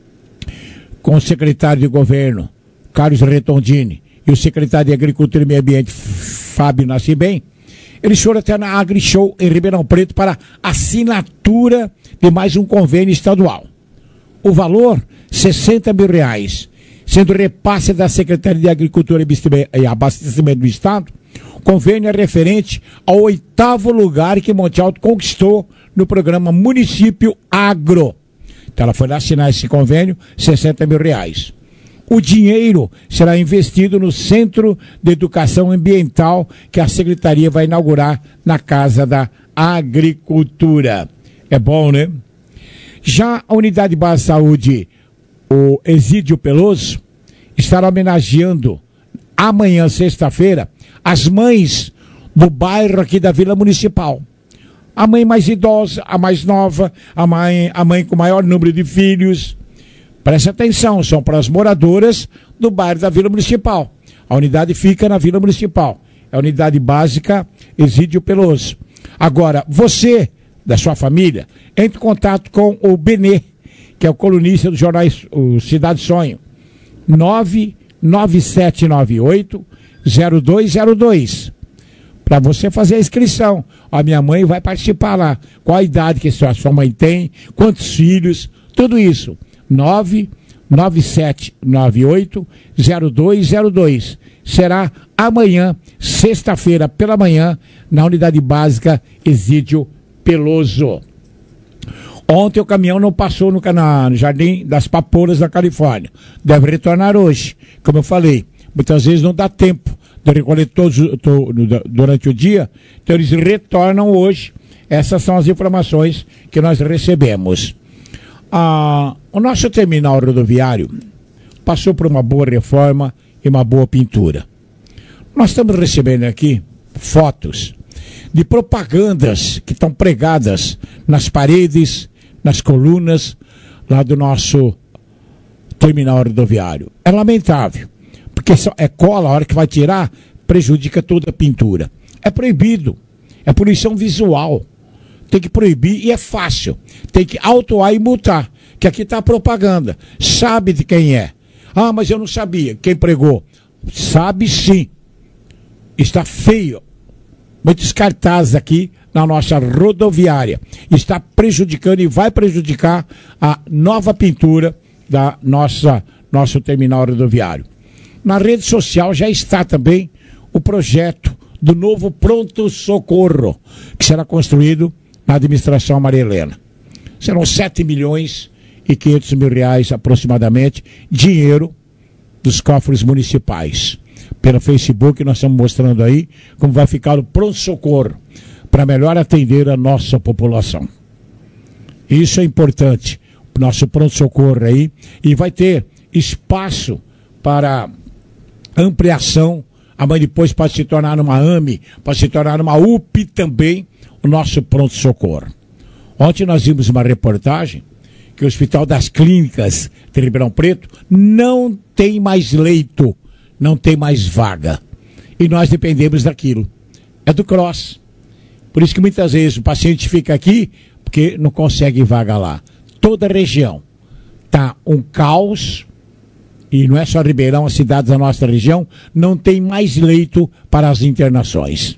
com o secretário de governo, Carlos Retondini, e o secretário de Agricultura e Meio Ambiente, Fábio Nascimento. Eles foram até na AgriShow em Ribeirão Preto para assinatura de mais um convênio estadual. O valor, R$60.000, sendo repasse da Secretaria de Agricultura e Abastecimento do Estado. O convênio é referente ao 8º lugar que Monte Alto conquistou no programa Município Agro. Então ela foi lá assinar esse convênio, R$60.000. O dinheiro será investido no Centro de Educação Ambiental que a Secretaria vai inaugurar na Casa da Agricultura. É bom, né? Já a Unidade Básica de Saúde, o Exídio Peloso, estará homenageando amanhã, sexta-feira, as mães do bairro aqui da Vila Municipal. A mãe mais idosa, a mais nova, a mãe com maior número de filhos. Preste atenção, são para as moradoras do bairro da Vila Municipal. A unidade fica na Vila Municipal. É a unidade básica Exídio Peloso. Agora, você, da sua família, entre em contato com o Benê, que é o colunista do jornal Cidade Sonho. 99798-0202. Para você fazer a inscrição. A minha mãe vai participar lá. Qual a idade que a sua mãe tem, quantos filhos, tudo isso. 99798-0202. Será amanhã, sexta-feira, pela manhã, na Unidade Básica Exídio Peloso. Ontem o caminhão não passou no Jardim das Papoulas da Califórnia. Deve retornar hoje. Como eu falei, muitas vezes não dá tempo de recolher todos durante o dia, então eles retornam hoje. Essas são as informações que nós recebemos. O nosso terminal rodoviário passou por uma boa reforma e uma boa pintura. Nós estamos recebendo aqui fotos de propagandas que estão pregadas nas paredes, nas colunas lá do nosso terminal rodoviário. É lamentável, porque é cola, a hora que vai tirar, prejudica toda a pintura. É proibido, é poluição visual. Tem que proibir e é fácil. Tem que autuar e multar. Que aqui está a propaganda. Sabe de quem é. Ah, mas eu não sabia. Quem pregou? Sabe sim. Está feio. Muitos cartazes aqui na nossa rodoviária. Está prejudicando e vai prejudicar a nova pintura da nosso terminal rodoviário. Na rede social já está também o projeto do novo pronto-socorro, que será construído na administração Maria Helena. Serão 7 milhões e 500 mil reais aproximadamente, dinheiro dos cofres municipais. Pelo Facebook nós estamos mostrando aí como vai ficar o pronto-socorro para melhor atender a nossa população. Isso é importante, o nosso pronto-socorro aí, e vai ter espaço para ampliação, amanhã depois pode se tornar numa AME, pode se tornar numa UPI também, o nosso pronto-socorro. Ontem nós vimos uma reportagem que o Hospital das Clínicas de Ribeirão Preto não tem mais leito, não tem mais vaga. E nós dependemos daquilo. É do CROSS. Por isso que muitas vezes o paciente fica aqui porque não consegue vaga lá. Toda a região está um caos, e não é só Ribeirão, as cidades da nossa região, não tem mais leito para as internações.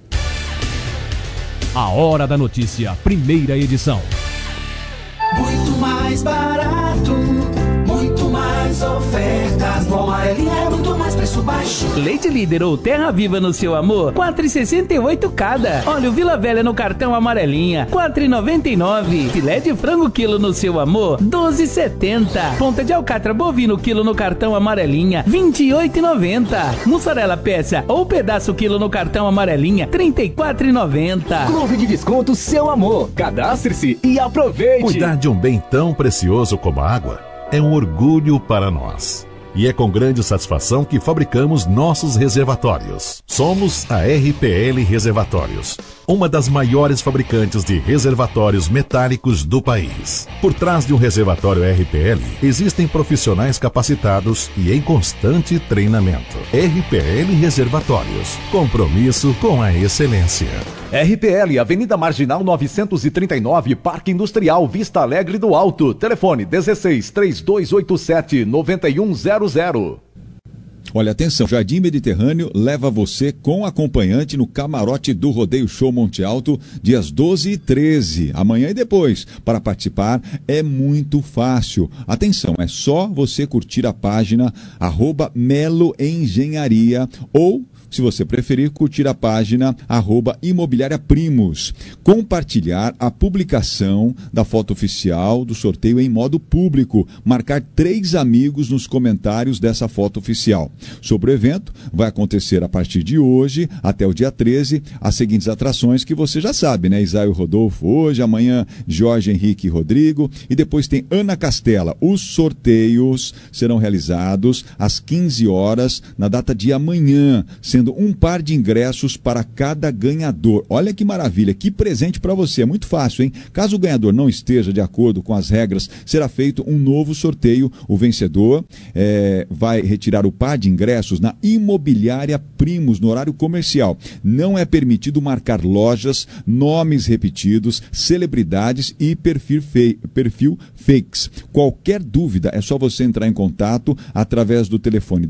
A Hora da Notícia, primeira edição.
Muito mais barato, muito mais ofertas. No Amarelinha é muito mais preço baixo.
Leite Líder ou Terra Viva no seu amor, 4,68 cada. Óleo Vila Velha no cartão Amarelinha, 4,99. Filé de frango quilo no seu amor, 12,70. Ponta de alcatra bovino quilo no cartão Amarelinha, 28,90. Mussarela peça ou pedaço quilo no cartão Amarelinha, 34,90.
Clube de Desconto Seu Amor. Cadastre-se e aproveite.
Cuidar de um bem tão precioso como a água é um orgulho para nós. E é com grande satisfação que fabricamos nossos reservatórios. Somos a RPL Reservatórios, uma das maiores fabricantes de reservatórios metálicos do país. Por trás de um reservatório RPL, existem profissionais capacitados e em constante treinamento. RPL Reservatórios, compromisso com a excelência.
RPL, Avenida Marginal 939, Parque Industrial Vista Alegre do Alto. Telefone 16-3287-9100.
Olha, atenção, Jardim Mediterrâneo leva você com acompanhante no camarote do Rodeio Show Monte Alto, dias 12 e 13, amanhã e depois. Para participar é muito fácil. Atenção, é só você curtir a página @meloengenharia ou, se você preferir, curtir a página @Imobiliária Primos. Compartilhar a publicação da foto oficial do sorteio em modo público. Marcar 3 amigos nos comentários dessa foto oficial. Sobre o evento, vai acontecer a partir de hoje até o dia 13, as seguintes atrações que você já sabe, né? Isaio Rodolfo hoje, amanhã Jorge Henrique e Rodrigo, e depois tem Ana Castela. Os sorteios serão realizados às 15 horas na data de amanhã, sendo um par de ingressos para cada ganhador. Olha que maravilha, que presente para você, é muito fácil, hein? Caso o ganhador não esteja de acordo com as regras, será feito um novo sorteio. O vencedor vai retirar o par de ingressos na Imobiliária Primos, no horário comercial. Não é permitido marcar lojas, nomes repetidos, celebridades e perfil fakes. Qualquer dúvida é só você entrar em contato através do telefone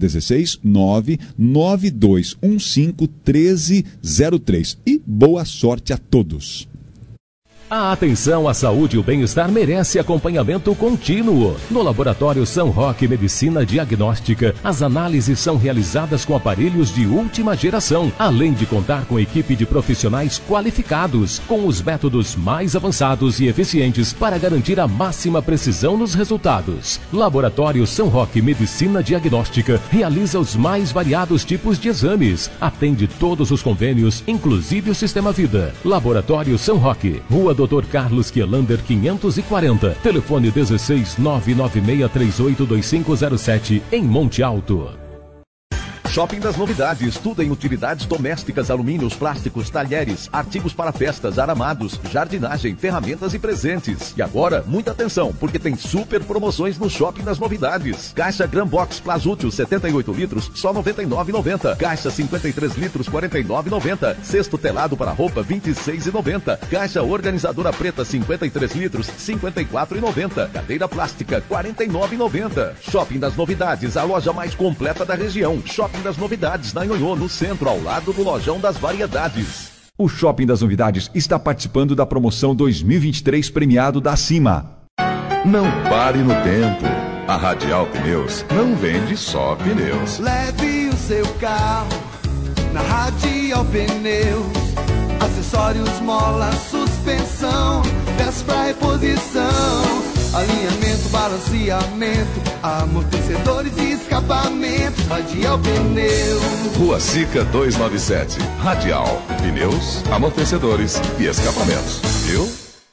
16-99215-1303. E boa sorte a todos!
A atenção à saúde e o bem-estar merece acompanhamento contínuo. No Laboratório São Roque Medicina Diagnóstica, as análises são realizadas com aparelhos de última geração, além de contar com equipe de profissionais qualificados, com os métodos mais avançados e eficientes para garantir a máxima precisão nos resultados. Laboratório São Roque Medicina Diagnóstica realiza os mais variados tipos de exames, atende todos os convênios, inclusive o Sistema Vida. Laboratório São Roque, Rua Dr. Carlos Quielander 540, telefone 16-996382507, em Monte Alto.
Shopping das Novidades, tudo em utilidades domésticas, alumínios, plásticos, talheres, artigos para festas, aramados, jardinagem, ferramentas e presentes. E agora, muita atenção, porque tem super promoções no Shopping das Novidades. Caixa Gran Box Plasútil 78 litros, só R$ 99,90. Caixa 53 litros, R$ 49,90. Cesto telado para roupa, R$ 26,90. Caixa organizadora preta 53 litros, R$ 54,90. Cadeira plástica, R$ 49,90. Shopping das Novidades, a loja mais completa da região. Shopping das Novidades, na Nhonhô, no centro, ao lado do Lojão das Variedades. O Shopping das Novidades está participando da promoção 2023 premiado da Acima.
Não pare no tempo. A Radial Pneus não vende só pneus.
Leve o seu carro na Radial Pneus. Acessórios, mola, suspensão, peças pra reposição, alinhamento, balanceamento, amortecedores e escapamento. Radial Pneus.
Rua Sica 297. Radial Pneus, amortecedores e escapamentos. Viu?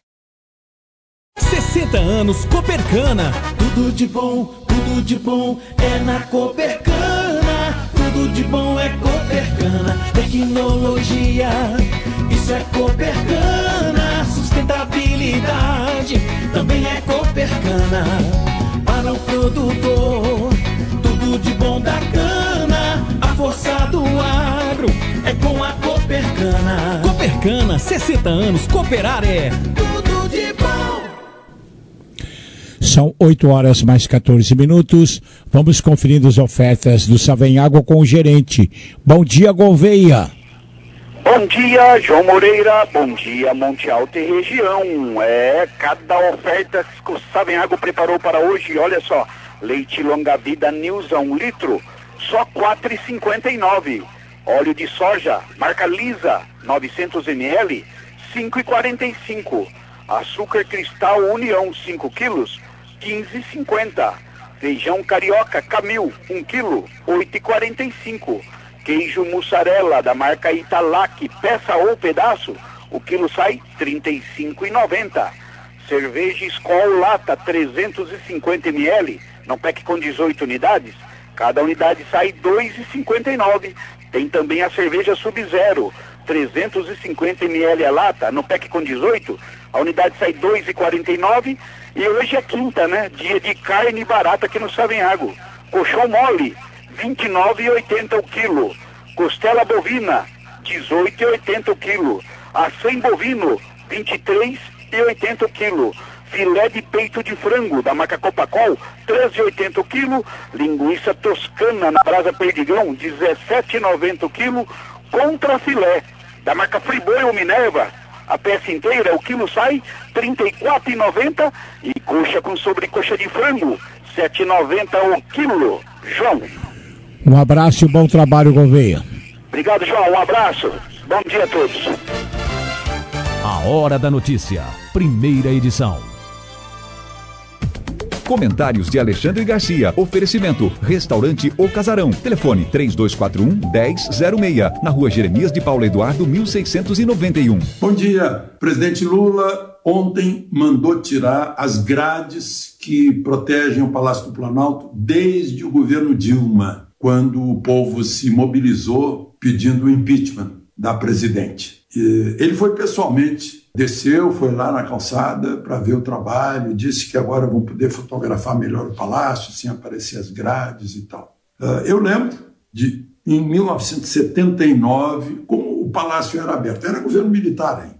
60 anos Copercana. Tudo de bom é na Copercana. Tudo de bom é Copercana. Tecnologia, isso é Copercana. Sustentabilidade também é Copercana. Para o produtor, tudo de bom da cana. A força do agro é com a Copercana. Copercana, 60 anos, cooperar é tudo de bom.
São 8 horas mais 14 minutos. Vamos conferindo as ofertas do Savenhago com o gerente. Bom dia, Gouveia.
Bom dia, João Moreira. Bom dia, Monte Alto e região. Cada oferta que o Savenhago preparou para hoje. Olha só, leite longa vida Nilza 1 litro, só R$ 4,59. Óleo de soja, marca Lisa, 900 ml, R$ 5,45. Açúcar cristal União 5 quilos, R$ 15,50. Feijão carioca Camil 1 quilo, R$ 8,45. Queijo mussarela da marca Italac, peça ou pedaço, o quilo sai R$ 35,90. Cerveja Skol lata 350 ml, no pack com 18 unidades, cada unidade sai R$ 2,59. Tem também a cerveja Sub-Zero, 350 ml a lata, no pack com 18, a unidade sai R$ 2,49. E hoje é quinta, né? Dia de carne barata aqui no Savenhago. Coxão mole, R$ 29,80 o quilo. Costela bovina, R$ 18,80 o quilo. Acém bovino, R$ 23,80 o quilo. Filé de peito de frango da marca Copacol, R$ 13,80 o quilo. Linguiça toscana na brasa Perdigão, R$ 17,90 o quilo. Contra filé da marca Friboi ou Minerva, a peça inteira, o quilo sai R$ 34,90. E coxa com sobrecoxa de frango, R$ 7,90 o quilo. João.
Um abraço e bom trabalho, Gouveia.
Obrigado, João. Um abraço. Bom dia a todos.
A Hora da Notícia, primeira edição.
Comentários de Alexandre Garcia. Oferecimento: Restaurante O Casarão. Telefone 3241-1006. Na rua Jeremias de Paulo Eduardo, 1691.
Bom dia. Presidente Lula ontem mandou tirar as grades que protegem o Palácio do Planalto desde o governo Dilma, quando o povo se mobilizou pedindo o impeachment da presidente. Ele foi pessoalmente, desceu, foi lá na calçada para ver o trabalho, disse que agora vão poder fotografar melhor o palácio, sem aparecer as grades e tal. Eu lembro de, em 1979, como o palácio era aberto, era governo militar ainda.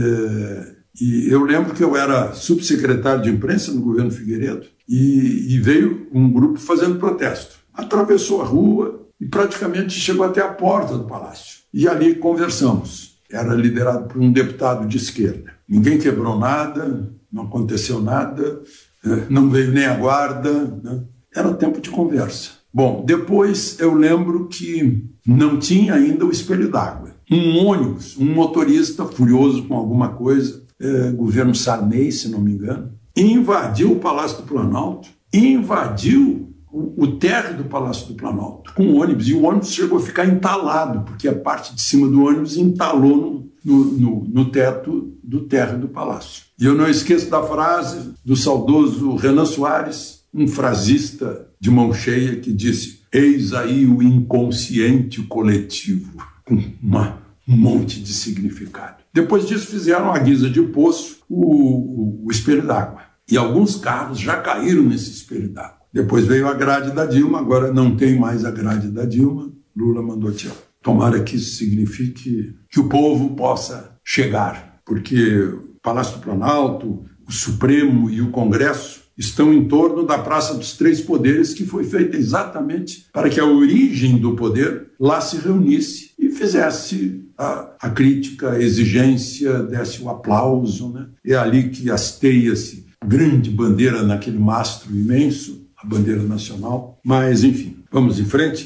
E eu lembro que eu era subsecretário de imprensa no governo Figueiredo e veio um grupo fazendo protesto. Atravessou a rua e praticamente chegou até a porta do palácio. E ali conversamos. Era liderado por um deputado de esquerda. Ninguém quebrou nada, não aconteceu nada, não veio nem a guarda, né? Era tempo de conversa. Bom, depois eu lembro que não tinha ainda o espelho d'água. Um ônibus, um motorista furioso com alguma coisa, governo Sarney, se não me engano, invadiu o Palácio do Planalto, invadiu o térreo do Palácio do Planalto com o ônibus, e o ônibus chegou a ficar entalado, porque a parte de cima do ônibus entalou no teto do térreo do palácio. E eu não esqueço da frase do saudoso Renan Soares, um frasista de mão cheia, que disse: eis aí o inconsciente coletivo, com um monte de significado. Depois disso fizeram à guisa de poço o espelho d'água, e alguns carros já caíram nesse espelho d'água. Depois veio a grade da Dilma, agora não tem mais a grade da Dilma, Lula mandou tirar. Tomara que isso signifique que o povo possa chegar, porque o Palácio do Planalto, o Supremo e o Congresso estão em torno da Praça dos Três Poderes, que foi feita exatamente para que a origem do poder lá se reunisse e fizesse a crítica, a exigência, desse o aplauso, né? É ali que hasteia-se grande bandeira naquele mastro imenso, a bandeira nacional. Mas, enfim, vamos em frente.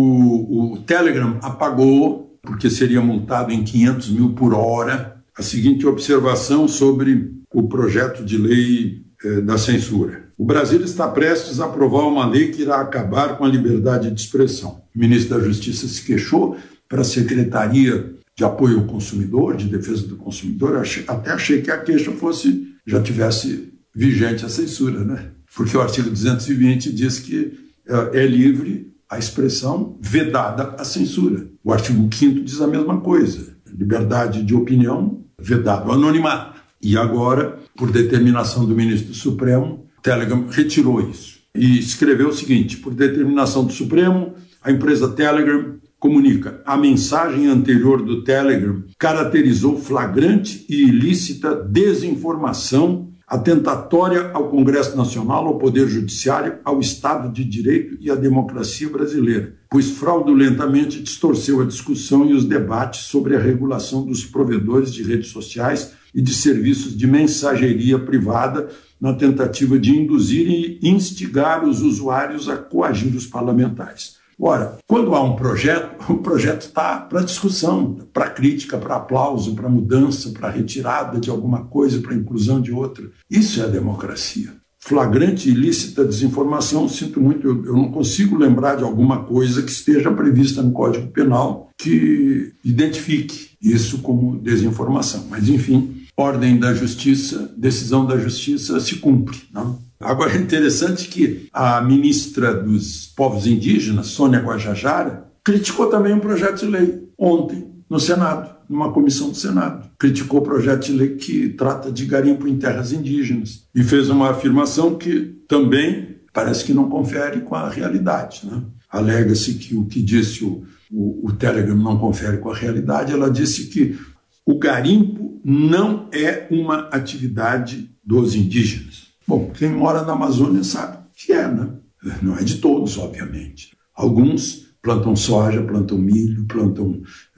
O Telegram apagou, porque seria multado em 500 mil por hora, a seguinte observação sobre o projeto de lei da censura. O Brasil está prestes a aprovar uma lei que irá acabar com a liberdade de expressão. O ministro da Justiça se queixou para a Secretaria de Apoio ao Consumidor, de Defesa do Consumidor. Até achei que a queixa já tivesse vigente a censura, né? Porque o artigo 220 diz que é livre a expressão, vedada a censura. O artigo 5º diz a mesma coisa. Liberdade de opinião, vedado o anonimato. E agora, por determinação do ministro do Supremo, o Telegram retirou isso. E escreveu o seguinte: por determinação do Supremo, a empresa Telegram comunica: a mensagem anterior do Telegram caracterizou flagrante e ilícita desinformação atentatória ao Congresso Nacional, ao Poder Judiciário, ao Estado de Direito e à democracia brasileira, pois fraudulentamente distorceu a discussão e os debates sobre a regulação dos provedores de redes sociais e de serviços de mensageria privada na tentativa de induzir e instigar os usuários a coagir os parlamentares. Ora, quando há um projeto, o projeto está para discussão, para crítica, para aplauso, para mudança, para retirada de alguma coisa, para inclusão de outra. Isso é a democracia. Flagrante e ilícita desinformação, sinto muito, eu não consigo lembrar de alguma coisa que esteja prevista no Código Penal que identifique isso como desinformação. Mas, enfim, ordem da justiça, decisão da justiça se cumpre, não? Agora é interessante que a ministra dos povos indígenas, Sônia Guajajara, criticou também um projeto de lei ontem no Senado, numa comissão do Senado. Criticou o projeto de lei que trata de garimpo em terras indígenas e fez uma afirmação que também parece que não confere com a realidade, né? Alega-se que o que disse o Telegram não confere com a realidade. Ela disse que o garimpo não é uma atividade dos indígenas. Bom, quem mora na Amazônia sabe que é, né? Não é de todos, obviamente. Alguns plantam soja, plantam milho, plantam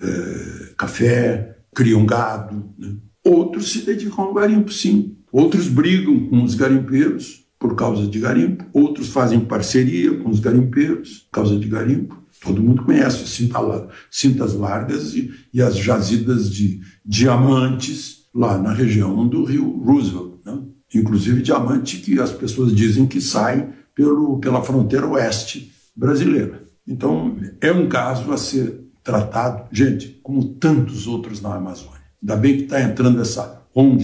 café, criam gado, né? Outros se dedicam ao garimpo, sim. Outros brigam com os garimpeiros por causa de garimpo. Outros fazem parceria com os garimpeiros por causa de garimpo. Todo mundo conhece cintas largas e as jazidas de diamantes lá na região do rio Roosevelt, né? Inclusive diamante que as pessoas dizem que sai pela fronteira oeste brasileira. Então, é um caso a ser tratado, gente, como tantos outros na Amazônia. Ainda bem que está entrando essa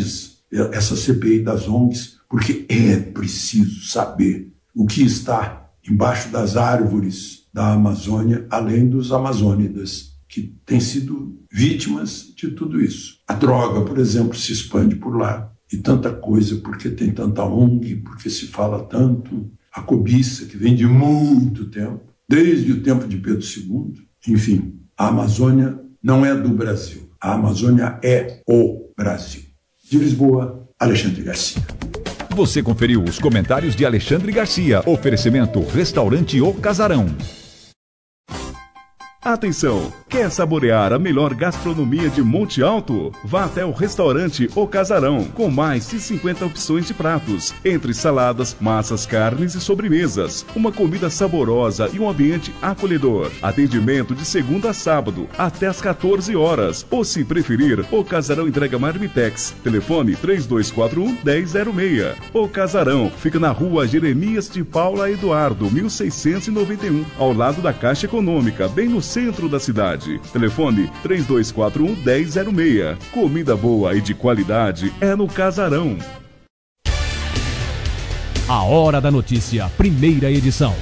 CPI das ONGs, porque é preciso saber o que está embaixo das árvores da Amazônia, além dos amazônidas, que têm sido vítimas de tudo isso. A droga, por exemplo, se expande por lá. E tanta coisa, porque tem tanta ONG, porque se fala tanto, a cobiça que vem de muito tempo, desde o tempo de Pedro II. Enfim, a Amazônia não é do Brasil, a Amazônia é o Brasil. De Lisboa, Alexandre Garcia.
Você conferiu os comentários de Alexandre Garcia. Oferecimento Restaurante O Casarão.
Atenção! Quer saborear a melhor gastronomia de Monte Alto? Vá até o restaurante O Casarão, com mais de 50 opções de pratos, entre saladas, massas, carnes e sobremesas. Uma comida saborosa e um ambiente acolhedor. Atendimento de segunda a sábado, até às 14 horas. Ou, se preferir, O Casarão entrega marmitex. Telefone 3241-1006. O Casarão fica na rua Jeremias de Paula Eduardo, 1691, ao lado da Caixa Econômica, bem no centro da cidade. Telefone 3241-1006. Comida boa e de qualidade é no Casarão.
A Hora da Notícia, primeira edição.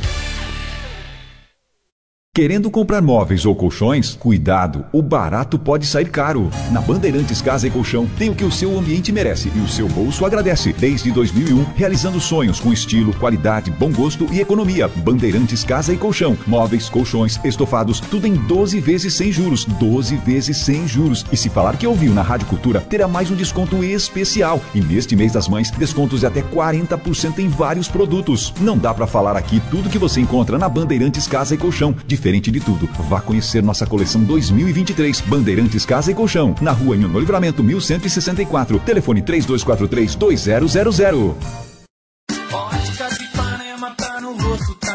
Querendo comprar móveis ou colchões? Cuidado, o barato pode sair caro. Na Bandeirantes Casa e Colchão tem o que o seu ambiente merece e o seu bolso agradece. Desde 2001, realizando sonhos com estilo, qualidade, bom gosto e economia. Bandeirantes Casa e Colchão. Móveis, colchões, estofados, tudo em 12 vezes sem juros. 12 vezes sem juros. E se falar que ouviu na Rádio Cultura, terá mais um desconto especial. E neste mês das mães, descontos de até 40% em vários produtos. Não dá pra falar aqui tudo que você encontra na Bandeirantes Casa e Colchão. Diferente de tudo, vá conhecer nossa coleção 2023. Bandeirantes Casa e Colchão, na rua Nhono Livramento 1164. Telefone 3243-2000.
Óticas Ipanema tá no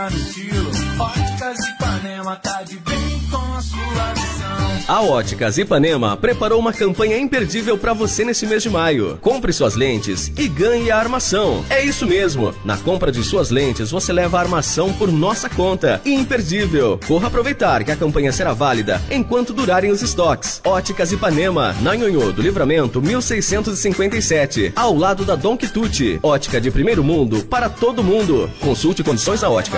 tá no estilo. Óticas Ipanema tá de bem com a sua visão.
A Óticas Ipanema preparou uma campanha imperdível para você nesse mês de maio. Compre suas lentes e ganhe a armação. É isso mesmo. Na compra de suas lentes, você leva a armação por nossa conta. Imperdível. Corra aproveitar que a campanha será válida enquanto durarem os estoques. Óticas Ipanema, na Nhonhô do Livramento, 1657, ao lado da Dom Quitute. Ótica de primeiro mundo para todo mundo. Consulte condições da ótica.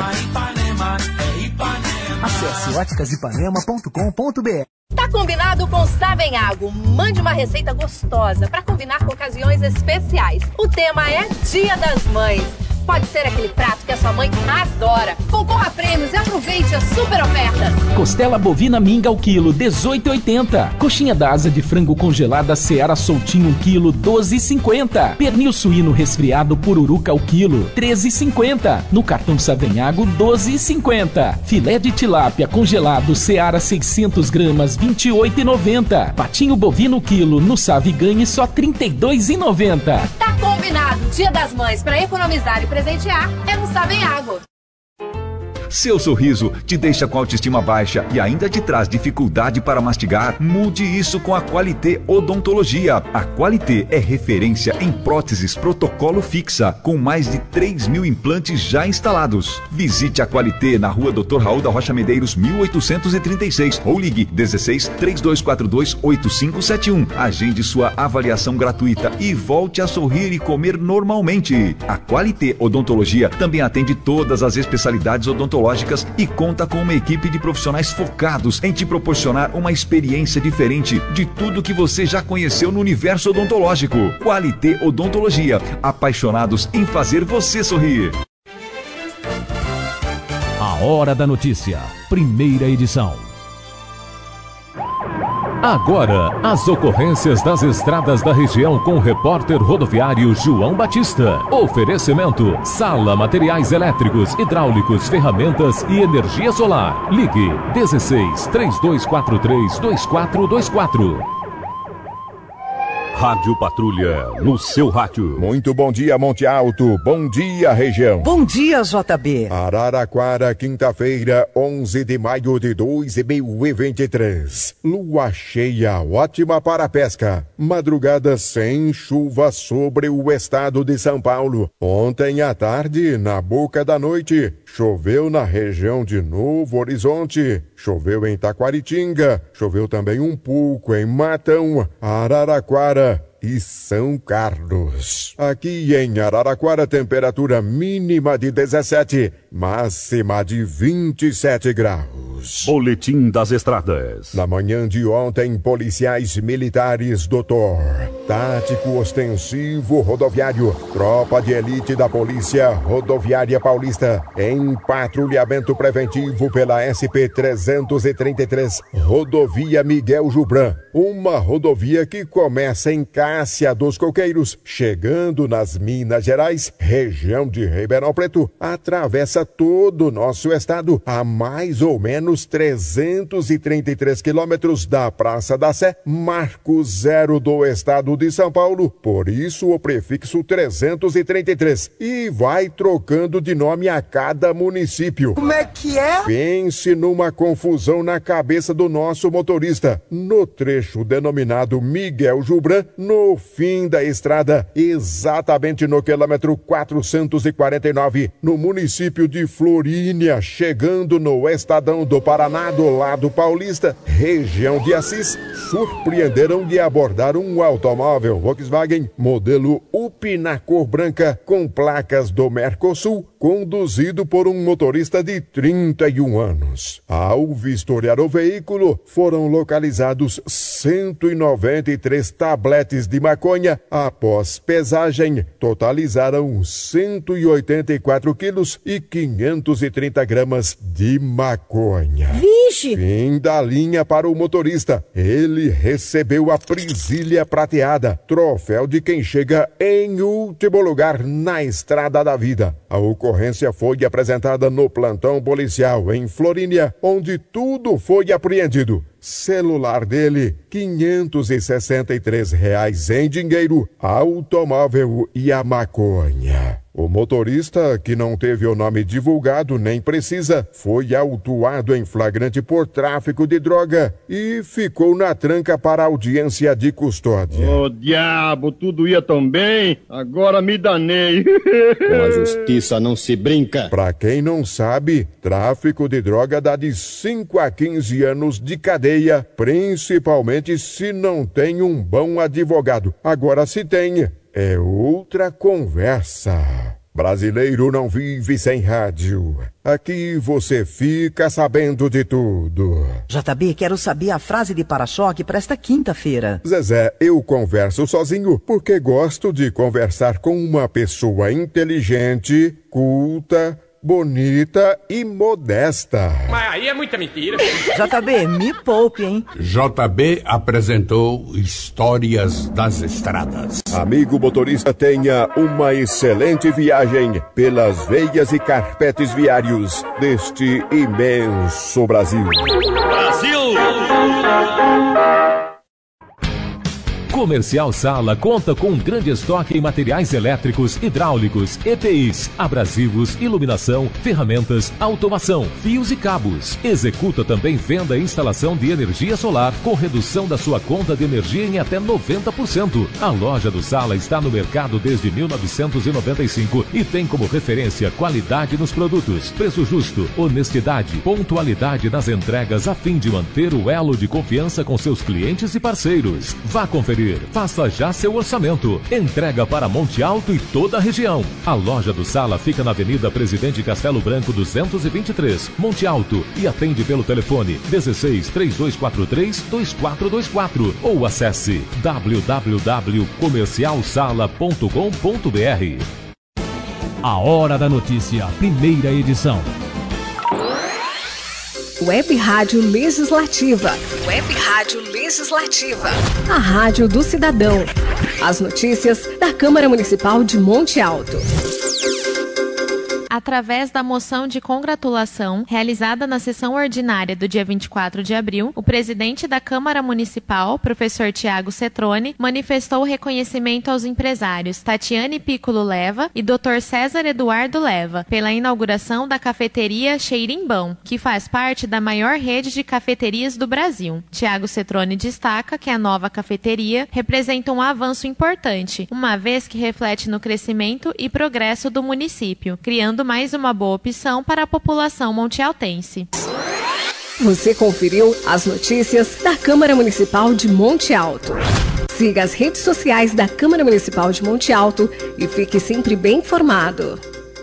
Acesse óticasipanema.com.br.
Tá combinado com Savenhago. Mande uma receita gostosa para combinar com ocasiões especiais. O tema é Dia das Mães. Pode ser aquele prato que a sua mãe adora. Concorra a prêmios e aproveite as super ofertas.
Costela bovina minga ao quilo, 18,80. Coxinha da asa de frango congelada Seara Soltinho, 1 quilo, 12,50. Pernil suíno resfriado Pururuca ao quilo, 13,50. No cartão Savenhago, 12,50. Filé de tilápia congelado Seara 600 gramas, 28,90. Patinho bovino quilo no Save Ganhe, só 32,90.
Tá combinado. Dia das Mães para economizar e presentear é no Savenhago.
Seu sorriso te deixa com a autoestima baixa e ainda te traz dificuldade para mastigar? Mude isso com a Qualité Odontologia. A Qualité é referência em próteses protocolo fixa, com mais de 3.000 implantes já instalados. Visite a Qualité na rua Dr. Raul da Rocha Medeiros, 1836, ou ligue 16 3242 8571. Agende sua avaliação gratuita e volte a sorrir e comer normalmente. A Qualité Odontologia também atende todas as especialidades odontológicas e conta com uma equipe de profissionais focados em te proporcionar uma experiência diferente de tudo que você já conheceu no universo odontológico. Qualité Odontologia, apaixonados em fazer você sorrir.
A Hora da Notícia, primeira edição. Agora, as ocorrências das estradas da região com o repórter rodoviário João Batista. Oferecimento: Sala Materiais Elétricos, Hidráulicos, Ferramentas e Energia Solar. Ligue 16 3243 2424.
Rádio Patrulha, no seu rádio. Muito bom dia, Monte Alto. Bom dia, região.
Bom dia, JB.
Araraquara, quinta-feira, 11 de maio de 2023. Lua cheia, ótima para a pesca. Madrugada sem chuva sobre o estado de São Paulo. Ontem à tarde, na boca da noite, choveu na região de Novo Horizonte. Choveu em Taquaritinga. Choveu também um pouco em Matão, Araraquara e São Carlos. Aqui em Araraquara, temperatura mínima de 17, máxima de 27 graus. Boletim das Estradas. Na manhã de ontem, policiais militares do TOR, Tático Ostensivo Rodoviário, tropa de elite da Polícia Rodoviária Paulista, em patrulhamento preventivo pela SP-333, rodovia Miguel Jubran, uma rodovia que começa em Cássia dos Coqueiros, chegando nas Minas Gerais, região de Ribeirão Preto, atravessa todo o nosso estado a mais ou menos 333 quilômetros da Praça da Sé, marco zero do estado de São Paulo, por isso o prefixo 333, e vai trocando de nome a cada município.
Como é que é?
Pense numa confusão na cabeça do nosso motorista. No trecho denominado Miguel Jubran, no fim da estrada, exatamente no quilômetro 449, no município de Florínia, chegando no estadão do Paraná, do lado paulista, região de Assis, surpreenderam de abordar um automóvel Volkswagen modelo UP na cor branca com placas do Mercosul, conduzido por um motorista de 31 anos. Ao vistoriar o veículo, foram localizados 193 tabletes de maconha. Após pesagem, totalizaram 184 quilos e 530 gramas de maconha.
Vixe!
Fim da linha para o motorista. Ele recebeu a prisilha prateada, troféu de quem chega em último lugar na estrada da vida. A ocorrência foi apresentada no plantão policial em Florínia, onde tudo foi apreendido: celular dele, R$563 em dinheiro, automóvel e a maconha. O motorista, que não teve o nome divulgado nem precisa, foi autuado em flagrante por tráfico de droga e ficou na tranca para audiência de custódia.
Ô diabo, tudo ia tão bem, agora me danei.
Com a justiça não se brinca. Pra quem não sabe, tráfico de droga dá de 5 a 15 anos de cadeia, principalmente se não tem um bom advogado. Agora se tem, é outra conversa. Brasileiro não vive sem rádio. Aqui você fica sabendo de tudo.
JB, quero saber a frase de para-choque para esta quinta-feira.
Zezé, eu converso sozinho porque gosto de conversar com uma pessoa inteligente, culta, bonita e modesta.
Mas aí é muita mentira.
JB, me poupe, hein?
JB apresentou Histórias das Estradas.
Amigo motorista, tenha uma excelente viagem pelas veias e carpetes viários deste imenso Brasil.
Brasil!
Comercial Sala conta com um grande estoque em materiais elétricos, hidráulicos, EPIs, abrasivos, iluminação, ferramentas, automação, fios e cabos. Executa também venda e instalação de energia solar com redução da sua conta de energia em até 90%. A loja do Sala está no mercado desde 1995 e tem como referência qualidade nos produtos, preço justo, honestidade, pontualidade nas entregas a fim de manter o elo de confiança com seus clientes e parceiros. Vá conferir. Faça já seu orçamento. Entrega para Monte Alto e toda a região. A loja do Sala fica na Avenida Presidente Castelo Branco 223, Monte Alto, e atende pelo telefone 16 3243 2424 ou acesse www.comercialsala.com.br.
A Hora da Notícia, primeira edição.
Web Rádio Legislativa. Web Rádio Legislativa. A Rádio do Cidadão. As notícias da Câmara Municipal de Monte Alto.
Através da moção de congratulação realizada na sessão ordinária do dia 24 de abril, o presidente da Câmara Municipal, professor Tiago Cetrone, manifestou reconhecimento aos empresários Tatiane Piccolo Leva e Dr. César Eduardo Leva pela inauguração da cafeteria Cheirimbão, que faz parte da maior rede de cafeterias do Brasil. Tiago Cetrone destaca que a nova cafeteria representa um avanço importante, uma vez que reflete no crescimento e progresso do município, criando mais uma boa opção para a população montealtense.
Você conferiu as notícias da Câmara Municipal de Monte Alto. Siga as redes sociais da Câmara Municipal de Monte Alto e fique sempre bem informado.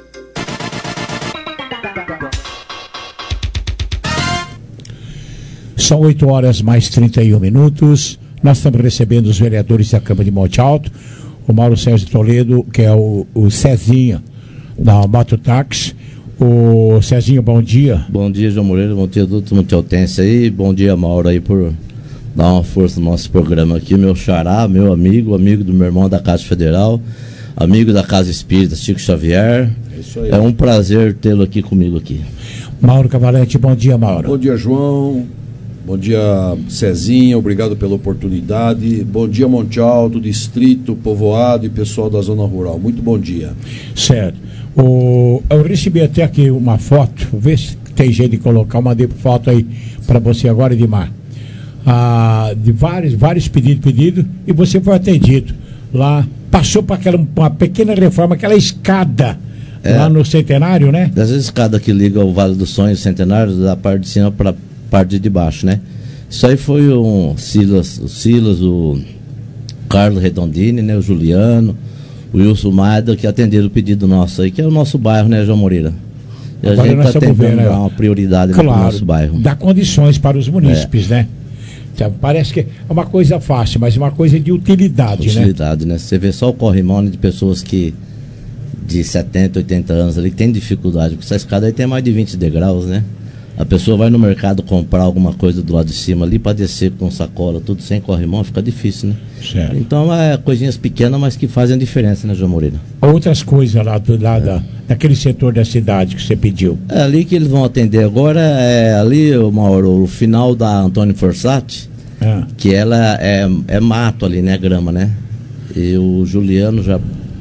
São 8 horas mais 31 minutos. Nós estamos recebendo os vereadores da Câmara de Monte Alto, o Mauro Sérgio Toledo, que é o Cezinha, da Mototáxi. O Cezinho, bom dia.
Bom dia, João Moreira, bom dia a todos montealtenses aí, bom dia, Mauro, aí, por dar uma força no nosso programa aqui, meu xará, meu amigo do meu irmão da Casa Federal, amigo da Casa Espírita, Chico Xavier. É um prazer tê-lo aqui comigo aqui.
Mauro Cavalete, bom dia, Mauro.
Bom dia, João. Bom dia, Cezinha, obrigado pela oportunidade. Bom dia, Monte Alto, distrito, povoado e pessoal da zona rural. Muito bom dia.
Certo. Eu recebi até aqui uma foto, vê se tem jeito de colocar, eu mandei foto aí para você agora, Edmar. De vários pedidos, e você foi atendido. Lá, passou para uma pequena reforma, aquela escada lá no Centenário, né?
Das escadas que ligam o Vale dos Sonhos Centenário, da parte de cima para parte de baixo, né? Isso aí foi o Silas, o Carlos Redondini, né? O Juliano, o Wilson Maida, que atenderam o pedido nosso aí, que é o nosso bairro, né, João Moreira? E a gente está tentando dar uma prioridade no nosso bairro.
Dá condições para os munícipes, né? Então, parece que é uma coisa fácil, mas uma coisa de utilidade, né?
Utilidade, né? Você vê só o corrimão de pessoas que de 70, 80 anos ali que tem dificuldade, porque essa escada aí tem mais de 20 degraus, né? A pessoa vai no mercado comprar alguma coisa do lado de cima ali, para descer com sacola, tudo sem corrimão, fica difícil, né?
Certo.
Então é coisinhas pequenas, mas que fazem a diferença, né, João Moreira?
Outras coisas lá do lado daquele setor da cidade que você pediu.
É ali que eles vão atender agora, ali, Mauro, o final da Antônio Forsatti, que ela é mato ali, né, grama, né? E o Juliano já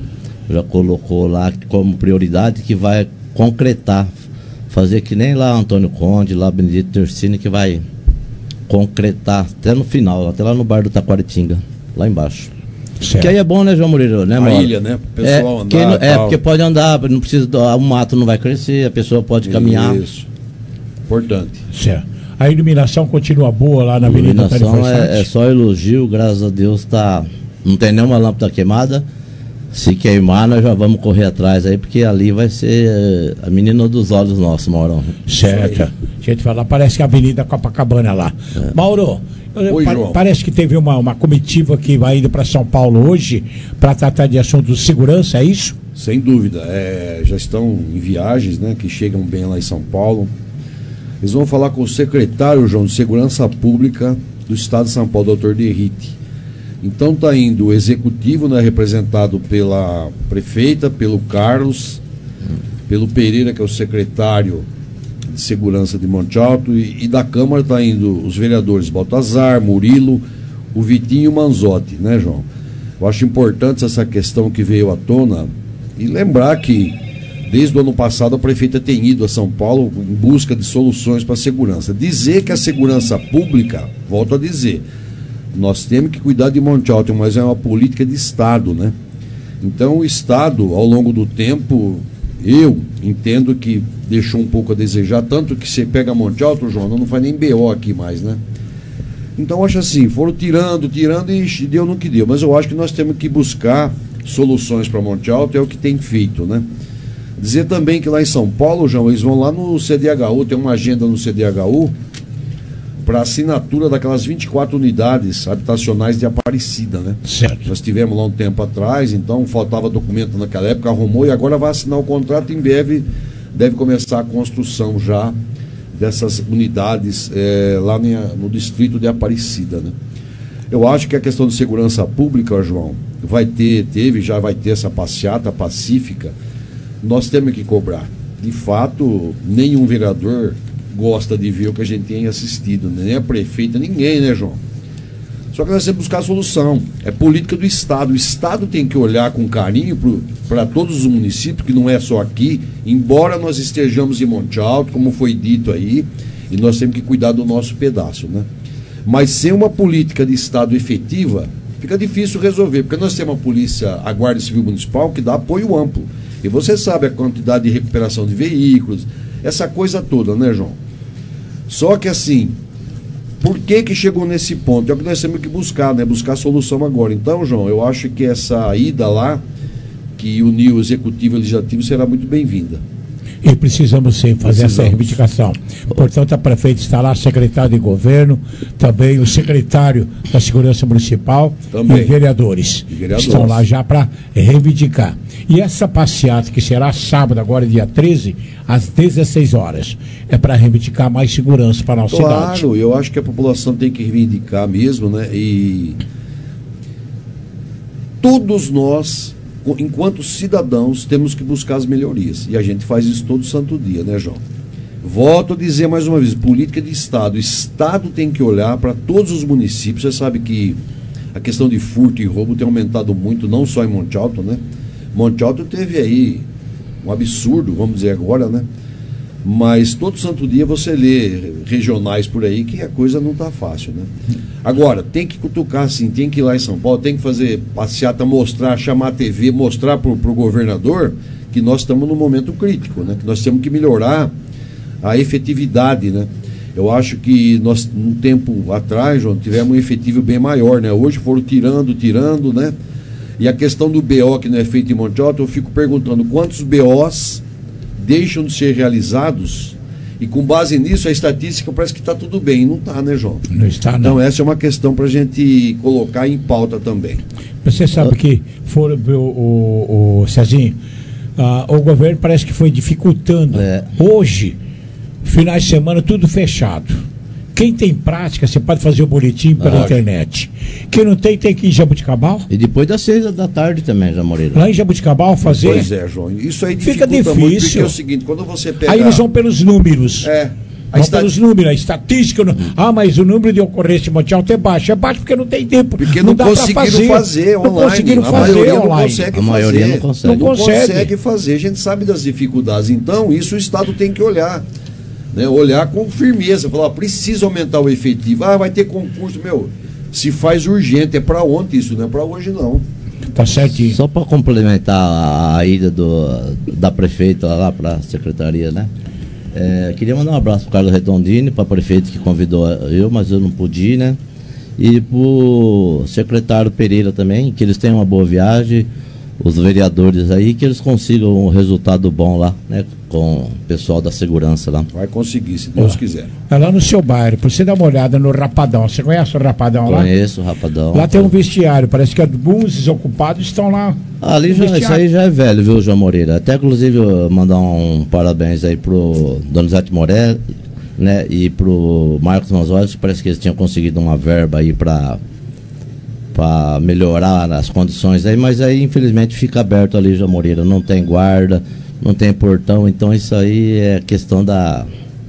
colocou lá como prioridade que vai concretar, fazer que nem lá Antônio Conde, lá Benedito Tercini, que vai concretar até no final, até lá no bar do Taquaritinga, lá embaixo.
Certo.
Que aí é bom, né, João Moreira? Né,
a ilha, né? O pessoal andar.
Porque pode andar, não precisa, o mato não vai crescer, a pessoa pode caminhar.
Isso. Importante.
Certo. A iluminação continua boa lá na Avenida Antônio Forsatti?
É só elogio, graças a Deus, não tem nenhuma lâmpada queimada. Se queimar, nós já vamos correr atrás aí, porque ali vai ser a menina dos olhos nossos, Maurão.
Certo. A gente fala, parece que a Avenida Copacabana lá. Mauro, parece que teve uma comitiva que vai indo para São Paulo hoje para tratar de assuntos de segurança, é isso?
Sem dúvida. Já estão em viagens, né, que chegam bem lá em São Paulo. Eles vão falar com o secretário, João, de Segurança Pública do Estado de São Paulo, doutor Derrite. Então está indo o executivo, né, representado pela prefeita, pelo Carlos, pelo Pereira, que é o secretário de Segurança de Monte Alto, e da Câmara está indo os vereadores Baltazar, Murilo, o Vitinho e o Manzotti, né, João? Eu acho importante essa questão que veio à tona e lembrar que desde o ano passado a prefeita tem ido a São Paulo em busca de soluções para a segurança. Dizer que a segurança pública, volto a dizer, nós temos que cuidar de Monte Alto, mas é uma política de Estado, né? Então o Estado, ao longo do tempo, eu entendo que deixou um pouco a desejar, tanto que você pega Monte Alto, João, não faz nem BO aqui mais, né? Então eu acho assim, foram tirando e deu no que deu, mas eu acho que nós temos que buscar soluções para Monte Alto, é o que tem feito, né? Dizer também que lá em São Paulo, João, eles vão lá no CDHU, tem uma agenda no CDHU, para assinatura daquelas 24 unidades habitacionais de Aparecida, né?
Certo.
Nós tivemos lá um tempo atrás, então faltava documento naquela época, arrumou e agora vai assinar o contrato, em breve deve começar a construção já dessas unidades lá no distrito de Aparecida, né? Eu acho que a questão de segurança pública, João, já vai ter essa passeata pacífica, nós temos que cobrar. De fato, nenhum vereador gosta de ver o que a gente tem assistido, né? Nem a prefeita, ninguém, né, João? Só que nós temos que buscar a solução. É política do Estado. O Estado tem que olhar com carinho para todos os municípios, que não é só aqui, embora nós estejamos em Monte Alto, como foi dito aí, e nós temos que cuidar do nosso pedaço, né? Mas sem uma política de Estado efetiva, fica difícil resolver, porque nós temos a Guarda Civil Municipal que dá apoio amplo. E você sabe a quantidade de recuperação de veículos, essa coisa toda, né, João? Só que assim, por que chegou nesse ponto? É o que nós temos que buscar, né? Buscar solução agora. Então, João, eu acho que essa ida lá, que uniu o Executivo e o Legislativo, será muito bem-vinda.
E precisamos sim fazer essa reivindicação. Portanto, a prefeita está lá, secretário de governo, também o secretário da Segurança Municipal e vereadores. Estão lá já para reivindicar. E essa passeata, que será sábado, agora dia 13, às 16 horas, é para reivindicar mais segurança para a nossa cidade.
Claro, eu acho que a população tem que reivindicar mesmo, né? E todos nós, enquanto cidadãos, temos que buscar as melhorias. E a gente faz isso todo santo dia, né, João? Volto a dizer mais uma vez, política de Estado. O Estado tem que olhar para todos os municípios. Você sabe que a questão de furto e roubo tem aumentado muito, não só em Monte Alto, né? Monte Alto teve aí um absurdo, vamos dizer agora, né? Mas todo santo dia você lê regionais por aí que a coisa não está fácil, né? Agora, tem que cutucar assim, tem que ir lá em São Paulo, tem que fazer passeata, mostrar, chamar a TV, mostrar para o governador que nós estamos num momento crítico, né? Que nós temos que melhorar a efetividade, né? Eu acho que nós, um tempo atrás, João, tivemos um efetivo bem maior, né? Hoje foram tirando, né? E a questão do BO que não é feito em Monte Alto, eu fico perguntando quantos BOs deixam de ser realizados, e com base nisso a estatística parece que está tudo bem. Não está, né, João?
Não está, não.
Então essa é uma questão para a gente colocar em pauta também.
Você sabe que o Cezinho, o governo parece que foi dificultando. Hoje finais de semana tudo fechado. Quem tem prática, você pode fazer o boletim pela internet. Quem não tem que ir em Jabuticabal.
E depois das 6 da tarde também, já Moreira.
Lá em Jabuticabal fazer.
Pois é, João. Isso aí
fica difícil.
Muito, porque é o seguinte, quando você pega...
Aí eles vão pelos números. Pelos números, a estatística. Mas o número de ocorrência em Monte Alto é baixo. É baixo porque não tem tempo.
Porque não conseguiram fazer online.
Não conseguiram fazer online.
A maioria não consegue.
Não consegue fazer. A gente sabe das dificuldades. Então, isso o Estado tem que olhar. Né, olhar com firmeza, falar, precisa aumentar o efetivo, vai ter concurso, se faz urgente, é para ontem isso, não é para hoje não.
Tá certinho.
Só para complementar a ida da prefeita lá para a secretaria, né? Queria mandar um abraço para Carlos Redondini, para a prefeita que convidou eu, mas eu não pude, né? E para o secretário Pereira também, que eles tenham uma boa viagem, os vereadores aí, que eles consigam um resultado bom lá, né? Com o pessoal da segurança lá.
Vai conseguir, se Deus quiser.
É lá no seu bairro, para você dar uma olhada no Rapadão. Você conhece o Rapadão lá?
Conheço o Rapadão.
Lá tem um vestiário, parece que alguns desocupados estão lá.
Ali isso aí já é velho, viu, João Moreira? Até inclusive mandar um parabéns aí pro Donizete Morelli, né? E pro Marcos Manzotti, parece que eles tinham conseguido uma verba aí para melhorar as condições aí, mas aí infelizmente fica aberto ali, João Moreira, não tem guarda, não tem portão, então isso aí é questão da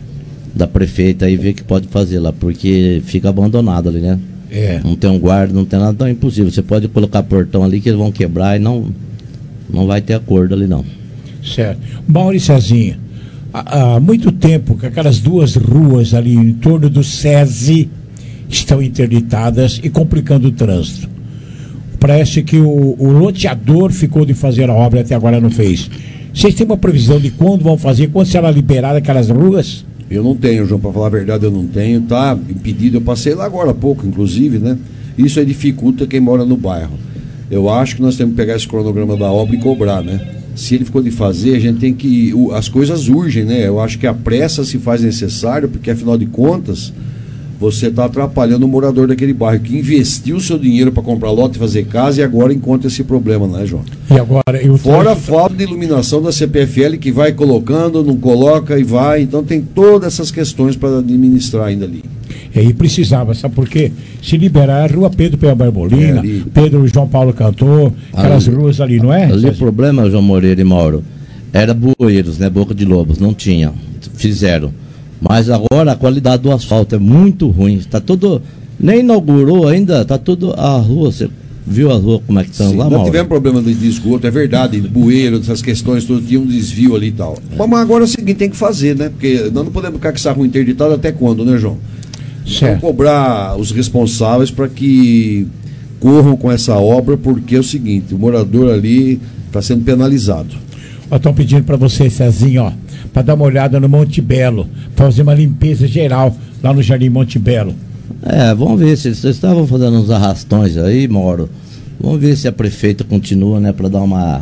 prefeita aí ver o que pode fazer lá, porque fica abandonado ali, né? Não tem um guarda, não tem nada, então é impossível. Você pode colocar portão ali que eles vão quebrar e não vai ter acordo ali não.
Certo. Mauriciozinho, há muito tempo que aquelas duas ruas ali em torno do SESI estão interditadas e complicando o trânsito. Parece que o loteador ficou de fazer a obra e até agora não fez. Vocês têm uma previsão de quando vão fazer, quando será liberada aquelas ruas?
Eu não tenho, João, para falar a verdade, eu não tenho, tá impedido. Eu passei lá agora há pouco, inclusive, né? Isso aí dificulta quem mora no bairro. Eu acho que nós temos que pegar esse cronograma da obra e cobrar, né? Se ele ficou de fazer, a gente tem que... As coisas urgem, né? Eu acho que a pressa se faz necessário, porque afinal de contas, você está atrapalhando o morador daquele bairro que investiu o seu dinheiro para comprar lote e fazer casa e agora encontra esse problema, né, João?
E agora,
fora a falta de iluminação da CPFL que vai colocando, não coloca e vai, então tem todas essas questões para administrar ainda ali.
E aí precisava, sabe por quê? Se liberar a rua Pedro Pé Barbolina, Pedro João Paulo Cantor, aquelas ruas ali, não é?
Ali o problema, João Moreira e Mauro, era bueiros, né, Boca de Lobos, não tinha, fizeram. Mas agora a qualidade do asfalto é muito ruim. Está tudo. Nem inaugurou ainda, está tudo. A rua, você viu a rua como é que estão lá,
Não tivemos problema de esgoto, é verdade, de bueiro, dessas questões, tudo tinha um desvio ali e tal. Mas agora é o seguinte, tem que fazer, né? Porque nós não podemos ficar com essa rua interditada até quando, né, João? Vamos cobrar os responsáveis para que corram com essa obra, porque é o seguinte, o morador ali está sendo penalizado.
Estão pedindo para você, Cezinho, para dar uma olhada no Monte Belo, fazer uma limpeza geral lá no Jardim Monte Belo.
Vamos ver se eles estavam fazendo uns arrastões aí, Mauro. Vamos ver se a prefeita continua, né, para dar uma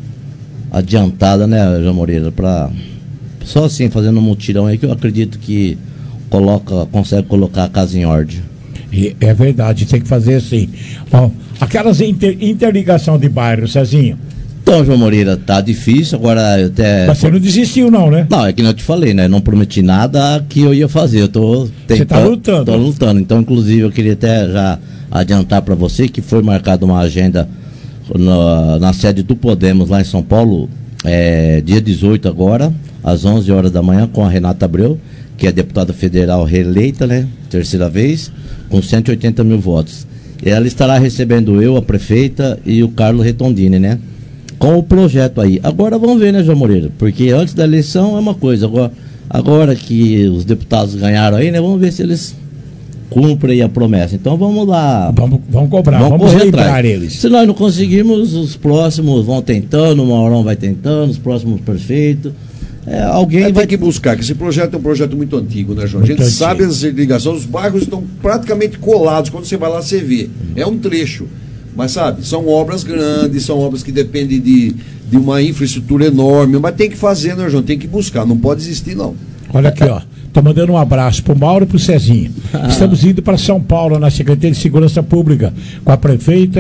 adiantada, né, João Moreira, para só assim fazendo um mutirão aí que eu acredito que consegue colocar a casa em ordem.
É verdade, tem que fazer assim. Bom, aquelas interligação de bairro, Cezinho.
Então, João Moreira, tá difícil, agora até...
Mas você não desistiu não, né?
Não, é que não eu te falei, né? Não prometi nada que eu ia fazer, eu tô tentando...
Você tá lutando.
Tô lutando, então inclusive eu queria até já adiantar para você que foi marcada uma agenda na sede do Podemos lá em São Paulo, dia 18 agora, às 11 horas da manhã, com a Renata Abreu, que é deputada federal reeleita, né? Terceira vez, com 180 mil votos. E ela estará recebendo eu, a prefeita, e o Carlos Redondini, né? Com o projeto aí. Agora vamos ver, né, João Moreira? Porque antes da eleição é uma coisa, agora que os deputados ganharam aí, né? Vamos ver se eles cumprem a promessa. Então vamos lá.
Vamos cobrar, vamos lembrar eles.
Se nós não conseguirmos, os próximos vão tentando, o Maurão vai tentando, os próximos prefeitos. Alguém vai
ter que buscar, que esse projeto é um projeto muito antigo, né, João? A gente sabe as ligações, os bairros estão praticamente colados, quando você vai lá você vê. É um trecho. Mas sabe, são obras grandes, são obras que dependem de uma infraestrutura enorme, mas tem que fazer, né, João? Tem que buscar, não pode existir, não.
Olha aqui, estou mandando um abraço pro Mauro e pro Cezinho. Estamos indo para São Paulo, na Secretaria de Segurança Pública, com a prefeita,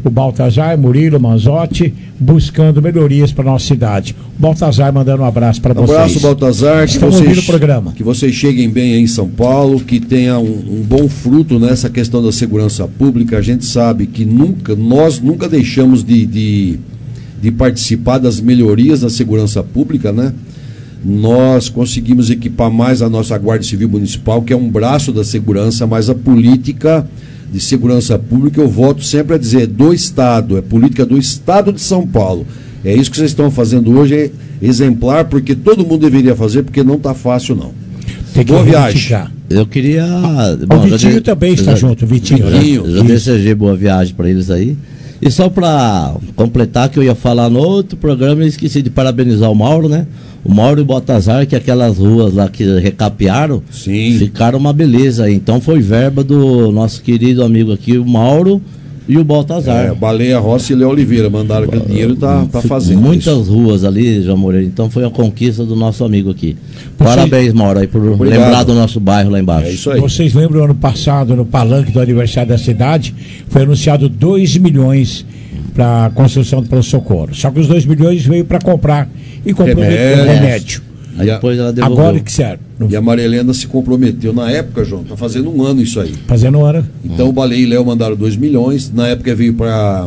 o Baltazar, Murilo, Manzotti, buscando melhorias para nossa cidade. O Baltazar mandando um abraço para vocês.
Abraço, Baltazar.
Estamos ouvindo o programa.
Que vocês cheguem bem aí em São Paulo, que tenha um bom fruto nessa questão da segurança pública. A gente sabe que nós nunca deixamos de participar das melhorias da segurança pública, né? Nós conseguimos equipar mais a nossa Guarda Civil Municipal, que é um braço da segurança, mas a política de segurança pública, eu volto sempre a dizer, do Estado, é política do Estado de São Paulo. É isso que vocês estão fazendo hoje, é exemplar, porque todo mundo deveria fazer, porque não está fácil, não. Boa viagem.
Eu queria...
O Vitinho também está junto, Vitinho.
Já desejei boa viagem para eles aí. E só para completar, que eu ia falar no outro programa, eu esqueci de parabenizar o Mauro, né? O Mauro e o Baltazar, que aquelas ruas lá que recapearam, ficaram uma beleza. Então foi verba do nosso querido amigo aqui, o Mauro e o Baltazar.
Baleia Rossi e Léo Oliveira mandaram aquele dinheiro e tá fazendo
muitas
isso.
ruas ali, João Moreira. Então foi a conquista do nosso amigo aqui. Parabéns, Mauro, aí, por lembrar do nosso bairro lá embaixo.
É isso aí.
Vocês lembram, ano passado, no palanque do aniversário da cidade, foi anunciado 2 milhões para a construção do pronto-socorro. Só que os 2 milhões veio para comprar e comprou remédio.
Aí depois ela devolveu.
Agora que serve.
E a Maria Helena se comprometeu na época, João, tá fazendo um ano isso aí.
Fazendo um ano.
Então o Baleia e Léo mandaram 2 milhões, na época veio para...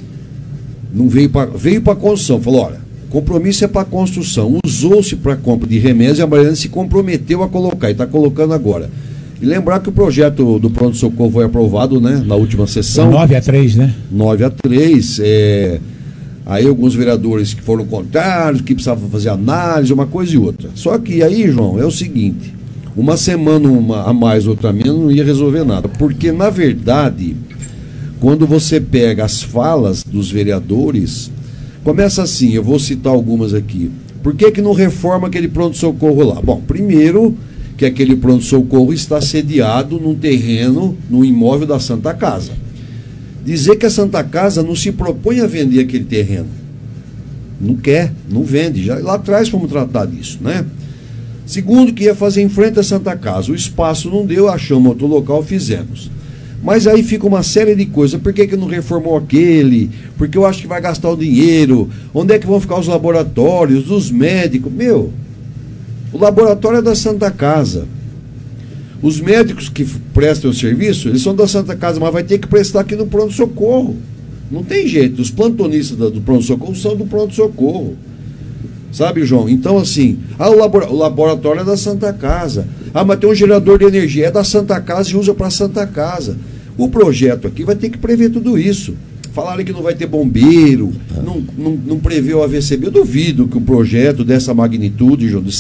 Não veio para construção, falou, olha, compromisso é para construção, usou-se para compra de remédios e a Maria Helena se comprometeu a colocar, e está colocando agora. E lembrar que o projeto do pronto-socorro foi aprovado, né, na última sessão.
9-3, né?
9-3, aí alguns vereadores que foram contrários, que precisavam fazer análise, uma coisa e outra. Só que aí, João, é o seguinte, uma semana a mais, outra a menos, não ia resolver nada. Porque, na verdade, quando você pega as falas dos vereadores, começa assim, eu vou citar algumas aqui. Por que não reforma aquele pronto-socorro lá? Bom, primeiro, que aquele pronto-socorro está sediado num terreno, num imóvel da Santa Casa. Dizer que a Santa Casa não se propõe a vender aquele terreno. Não quer, não vende. Já lá atrás fomos tratar disso, né? Segundo, que ia fazer em frente à Santa Casa. O espaço não deu, achamos outro local, fizemos. Mas aí fica uma série de coisas. Por que não reformou aquele? Porque eu acho que vai gastar o dinheiro. Onde é que vão ficar os laboratórios, os médicos? Meu, o laboratório é da Santa Casa. Os médicos que prestam o serviço, eles são da Santa Casa, mas vai ter que prestar aqui no pronto-socorro. Não tem jeito. Os plantonistas do pronto-socorro são do pronto-socorro. Sabe, João? Então, assim, o laboratório é da Santa Casa. Mas tem um gerador de energia, é da Santa Casa e usa para a Santa Casa. O projeto aqui vai ter que prever tudo isso. Falaram que não vai ter bombeiro, não prevê o AVCB. Eu duvido que um projeto dessa magnitude, João, de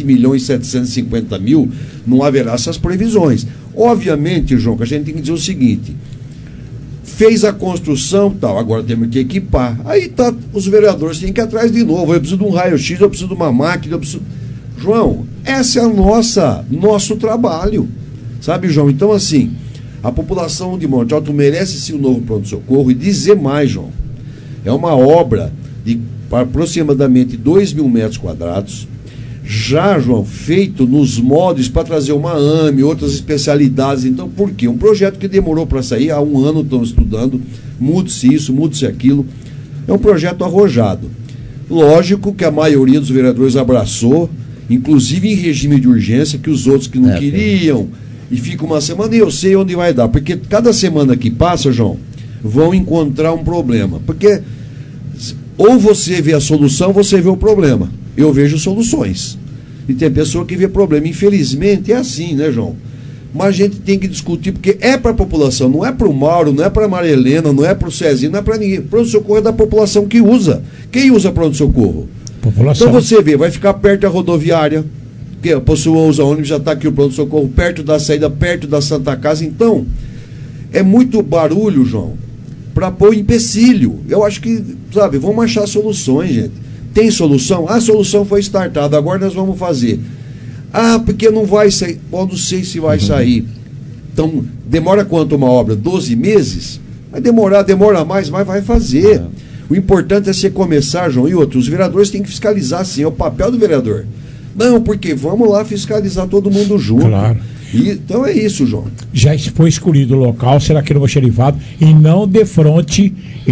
7.750.000, não haverá essas previsões. Obviamente, João, que a gente tem que dizer o seguinte: fez a construção, tal, agora temos que equipar. Aí os vereadores têm que ir atrás de novo. Eu preciso de um raio-x, eu preciso de uma máquina, eu preciso... João, esse é nosso trabalho. Sabe, João? Então, assim, a população de Monte Alto merece sim um novo pronto-socorro. E dizer mais, João, é uma obra de aproximadamente 2.000 metros quadrados, já, João, feito nos moldes para trazer uma AME, outras especialidades. Então, por quê? Um projeto que demorou para sair, há um ano estão estudando, mude-se isso, mude-se aquilo. É um projeto arrojado. Lógico que a maioria dos vereadores abraçou, inclusive em regime de urgência, que os outros que não queriam, e fica uma semana, e eu sei onde vai dar, porque cada semana que passa, João, vão encontrar um problema. Porque ou você vê a solução, ou você vê o problema. Eu vejo soluções. E tem pessoa que vê problema. Infelizmente é assim, né, João? Mas a gente tem que discutir, porque é para a população, não é para o Mauro, não é para a Maria Helena, não é para o Cezinho, não é para ninguém. Pronto-socorro é da população que usa. Quem usa pronto-socorro? Então você vê, vai ficar perto da rodoviária, que a pessoa usa ônibus, já está aqui o pronto-socorro, perto da saída, perto da Santa Casa. Então, é muito barulho, João, para pôr empecilho. Eu acho que, sabe, vamos achar soluções, gente. Tem solução? A solução foi startada, agora nós vamos fazer. Porque não vai sair. Bom, não sei se vai sair. Então, demora quanto uma obra? 12 meses? Vai demorar, demora mais, mas vai fazer. O importante é você começar, João, e outros. Os vereadores têm que fiscalizar, sim, é o papel do vereador. Não, porque vamos lá fiscalizar todo mundo junto.
Claro.
Então é isso, João.
Já foi escolhido o local, será que no almoxarifado, e não de frente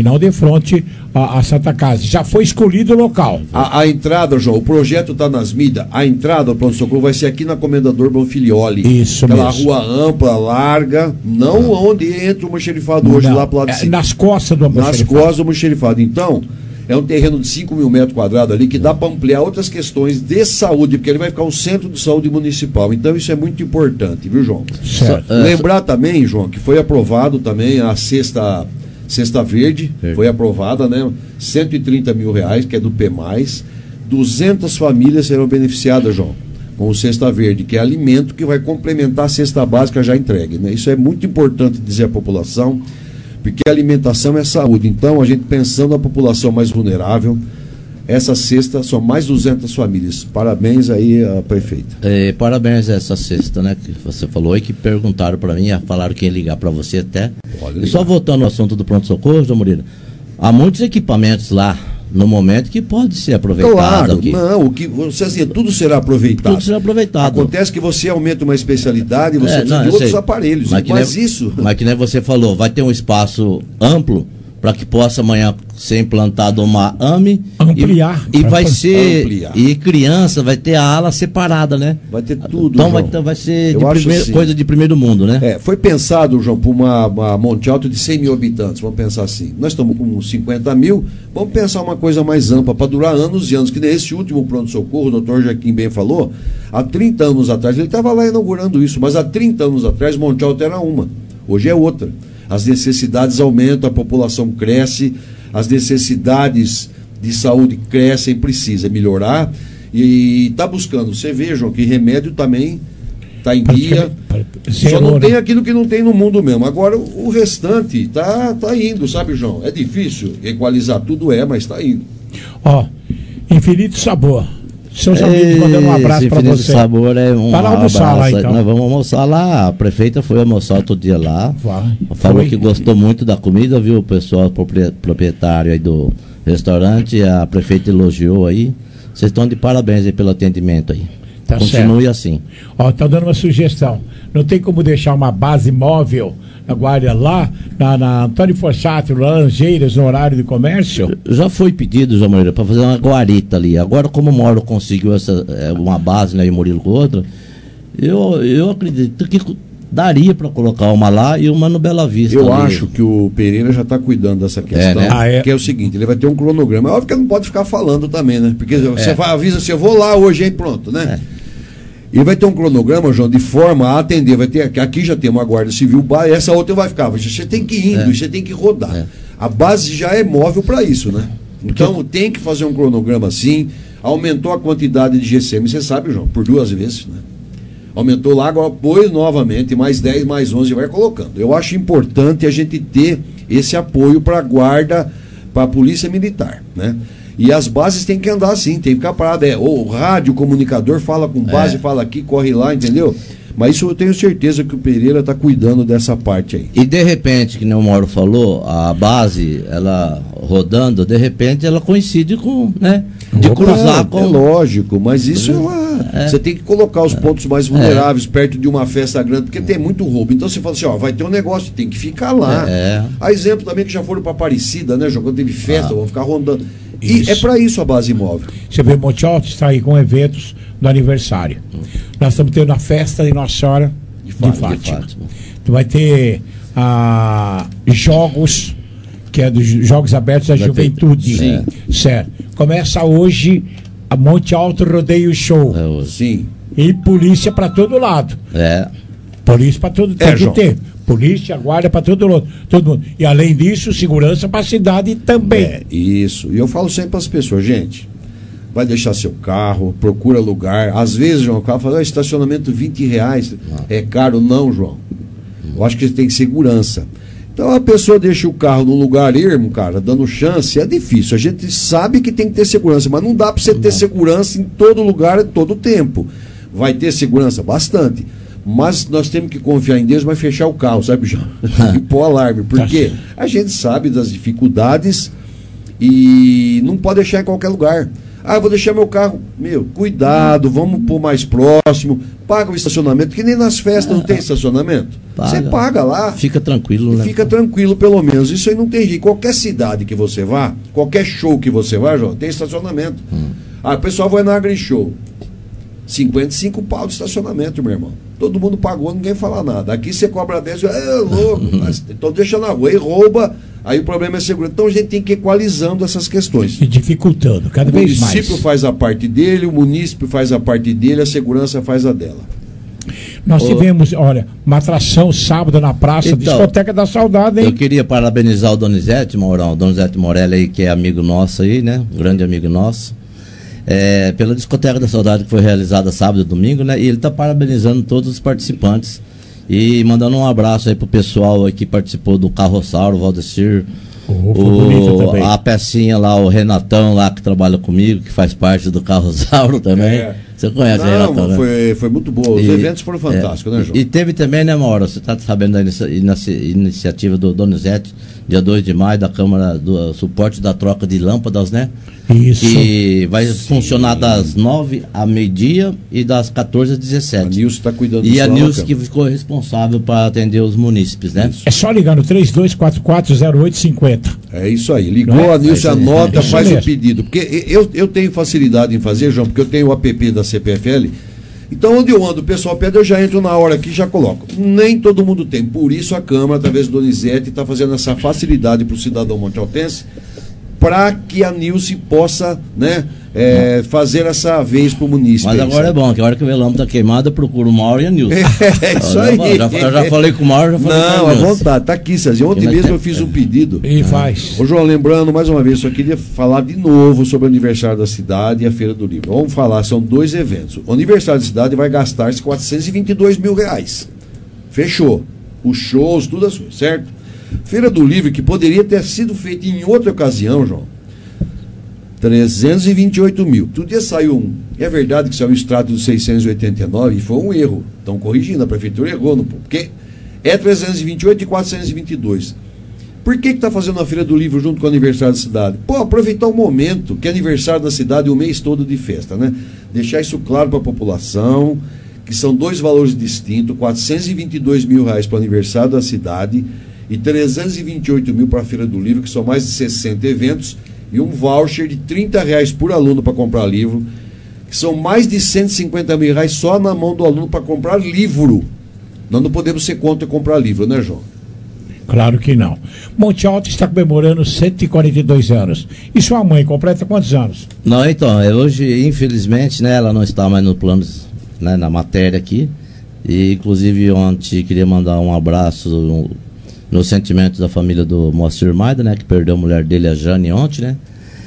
a Santa Casa. Já foi escolhido o local.
A entrada, João, o projeto está nas mídias. A entrada do pronto-socorro vai ser aqui na Comendador Bonfilioli.
Isso
aquela
mesmo.
rua ampla, larga, não onde entra o almoxarifado hoje, lá pro lado de cima.
Nas costas do almoxarifado.
Nas costas do almoxarifado. Então, é um terreno de 5.000 metros quadrados ali que dá para ampliar outras questões de saúde, porque ele vai ficar um centro de saúde municipal. Então isso é muito importante, viu, João? Lembrar também, João, que foi aprovado também a Cesta Verde, foi aprovada, né? R$130 mil, que é do P+. 200 famílias serão beneficiadas, João, com o Cesta Verde, que é alimento que vai complementar a cesta básica já entregue, né? Isso é muito importante dizer à população, porque alimentação é saúde. Então, a gente pensando na população mais vulnerável, essa cesta são mais 200 famílias. Parabéns aí à prefeita.
Parabéns a essa cesta, né, que você falou aí, que perguntaram para mim, falaram que ia ligar para você até. E só voltando ao assunto do pronto-socorro, João Murilo, há muitos equipamentos lá, no momento, que pode ser aproveitado.
Claro,
aqui.
Não, tudo será aproveitado.
Tudo será aproveitado.
Acontece que você aumenta uma especialidade e você precisa de outros aparelhos. Mas
que nem você falou, vai ter um espaço amplo para que possa amanhã ser implantado uma AME.
Ampliar.
E vai ser. Ampliar. E criança vai ter a ala separada, né?
Vai ter tudo.
Então vai ser coisa de primeiro mundo, né?
Foi pensado, João, para uma Monte Alto de 100 mil habitantes. Vamos pensar assim. Nós estamos com 50 mil. Vamos pensar uma coisa mais ampla, para durar anos e anos. Que nem esse último pronto-socorro, o doutor Joaquim bem falou, há 30 anos atrás, ele estava lá inaugurando isso, mas há 30 anos atrás, Monte Alto era uma. Hoje é outra. As necessidades aumentam, a população cresce, as necessidades de saúde crescem, precisa melhorar e está buscando. Você veja, João, que remédio também está em dia. Só não tem aquilo que não tem no mundo mesmo. Agora o restante tá indo, sabe, João? É difícil equalizar tudo, mas está indo.
Infinito Sabor. Seus amigos mandando um abraço para você.
Sabor é um
para almoçar lá, então.
Nós vamos almoçar lá. A prefeita foi almoçar outro dia lá. Falou que gostou muito da comida, viu? O pessoal proprietário aí do restaurante, a prefeita elogiou aí. Vocês estão de parabéns aí pelo atendimento aí.
Tá
Continue
certo.
assim.
Tá dando uma sugestão. Não tem como deixar uma base móvel na guarda lá, na Antônio Forsato, Laranjeiras, no horário de comércio?
Já foi pedido, João Moreira, para fazer uma guarita ali. Agora, como o Moro conseguiu uma base, né, e o Murilo com outra, eu acredito que daria para colocar uma lá e uma no Bela Vista.
Eu acho que o Pereira já está cuidando dessa questão,
né?
Que é o seguinte, ele vai ter um cronograma. É óbvio que ele não pode ficar falando também, né? Porque você avisa assim, eu vou lá hoje, aí pronto, né? E vai ter um cronograma, João, de forma a atender. Vai ter, aqui já tem uma Guarda Civil, essa outra vai ficar. Você tem que ir indo, você tem que rodar. A base já é móvel para isso, né? Então tem que fazer um cronograma assim. Aumentou a quantidade de GCM, você sabe, João, por 2 vezes, né? Aumentou lá, agora pôs novamente, mais 10, mais 11, vai colocando. Eu acho importante a gente ter esse apoio para a guarda, para a polícia militar, né? E as bases têm que andar assim, tem que ficar parado. O rádio, o comunicador fala com base, fala aqui, corre lá, entendeu? Mas isso eu tenho certeza que o Pereira está cuidando dessa parte aí.
E de repente, que nem o Mauro falou, a base, ela rodando, de repente ela coincide com, né? De cruzar com...
É lógico, mas isso você tem que colocar os pontos mais vulneráveis perto de uma festa grande, porque tem muito roubo. Então você fala assim, vai ter um negócio, tem que ficar lá. Há exemplo também que já foram para Aparecida, né? Quando teve festa, vão ficar rondando. E é para isso a base móvel.
Você vê, Monte Alto está aí com eventos do aniversário. Nós estamos tendo a festa de Nossa Senhora de Fátima. Vai ter jogos, que é dos Jogos Abertos da Juventude.
Sim.
Certo. Começa hoje a Monte Alto Rodeio Show.
Sim.
E polícia para todo lado. Polícia para todo tempo. Polícia, guarda para todo mundo. E além disso, segurança para a cidade também.
Isso. E eu falo sempre para as pessoas, gente, vai deixar seu carro, procura lugar. Às vezes, João, o carro fala, estacionamento R$20. É caro? Não, João. Eu acho que tem segurança. Então a pessoa deixa o carro num lugar ermo, cara, dando chance, é difícil. A gente sabe que tem que ter segurança, mas não dá para você ter segurança em todo lugar, todo tempo. Vai ter segurança bastante. Mas nós temos que confiar em Deus, mas fechar o carro, sabe, João? E pôr alarme, porque a gente sabe das dificuldades e não pode deixar em qualquer lugar. Ah, eu vou deixar meu carro. Meu, cuidado, vamos pôr mais próximo. Paga o estacionamento, que nem nas festas não tem estacionamento. Você paga lá.
Fica tranquilo, né?
Fica tranquilo, pelo menos. Isso aí não tem jeito. Qualquer cidade que você vá, qualquer show que você vá, João, tem estacionamento. Ah, o pessoal vai na AgriShow. 55 pau de estacionamento, meu irmão. Todo mundo pagou, ninguém fala nada. Aqui você cobra 10, louco. Então deixa na rua e rouba. Aí o problema é segurança. Então a gente tem que ir equalizando essas questões.
E dificultando, cada vez mais.
O município faz a parte dele, o munícipe faz a parte dele, a segurança faz a dela.
Nós tivemos, olha, uma atração sábado na praça,
então,
Discoteca da Saudade, hein?
Eu queria parabenizar o Donizete Mourão, Donizete Morelli aí, que é amigo nosso aí, né? Um grande amigo nosso. Pela Discoteca da Saudade que foi realizada sábado e domingo, né? E ele está parabenizando todos os participantes. E mandando um abraço aí pro pessoal aí que participou do Carrossauro, o Valdecir, a pecinha lá, o Renatão lá que trabalha comigo, que faz parte do Carrossauro também. Você conhece o Renatão, né?
Foi muito bom, os eventos foram fantásticos, né, João?
E teve também, né, Mauro, você está sabendo da iniciativa do Donizete, dia 2 de maio, da Câmara do Suporte da Troca de Lâmpadas, né?
Isso.
Que vai funcionar das 9 a meio-dia e das 14 às 17.
A Nilce está cuidando
disso. E a Nilce que ficou responsável para atender os munícipes, né?
É só ligar no 32440850.
É isso aí. Ligou, a Nilce anota, faz o pedido. Porque eu tenho facilidade em fazer, João, porque eu tenho o app da CPFL. Então, onde eu ando, o pessoal pede, eu já entro na hora aqui e já coloco. Nem todo mundo tem. Por isso a Câmara, através do Donizete, está fazendo essa facilidade para o cidadão montealtense, para que a Nilce possa, né, fazer essa vez para o município.
Mas agora é bom, que a hora que o velão está queimado, eu procuro o Mauro e a Nilce.
É isso aí.
Eu já falei com o Mauro, já falei com a Nilce.
Não, à vontade, tá aqui, Cezinha. Ontem mesmo eu fiz um pedido.
E faz.
Ô, João, lembrando, mais uma vez, só queria falar de novo sobre o aniversário da cidade e a Feira do Livro. Vamos falar, são 2 eventos. O aniversário da cidade vai gastar esses R$422 mil. Fechou. Os shows, tudo assim, certo? Feira do Livro, que poderia ter sido feita em outra ocasião, João, 328 mil. Outro dia saiu um. É verdade que saiu o extrato dos 689 e foi um erro. Estão corrigindo, a prefeitura errou, porque é 328 e 422. Por que está fazendo a Feira do Livro junto com o aniversário da cidade? Pô, aproveitar o momento que é aniversário da cidade e o mês todo de festa, né? Deixar isso claro para a população, que são 2 valores distintos, R$422 mil para o aniversário da cidade e 328 mil para a Feira do Livro, que são mais de 60 eventos, e um voucher de R$30 por aluno para comprar livro, que são mais de R$150 mil só na mão do aluno para comprar livro. Nós não podemos ser contra comprar livro, né, João?
Claro que não. Monte Alto está comemorando 142 anos. E sua mãe completa quantos anos?
Não, então, hoje, infelizmente, né, ela não está mais no plano, né, na matéria aqui. E, inclusive, ontem queria mandar um abraço nos sentimentos da família do Moacir Maida, né, que perdeu a mulher dele, a Jane, ontem, né?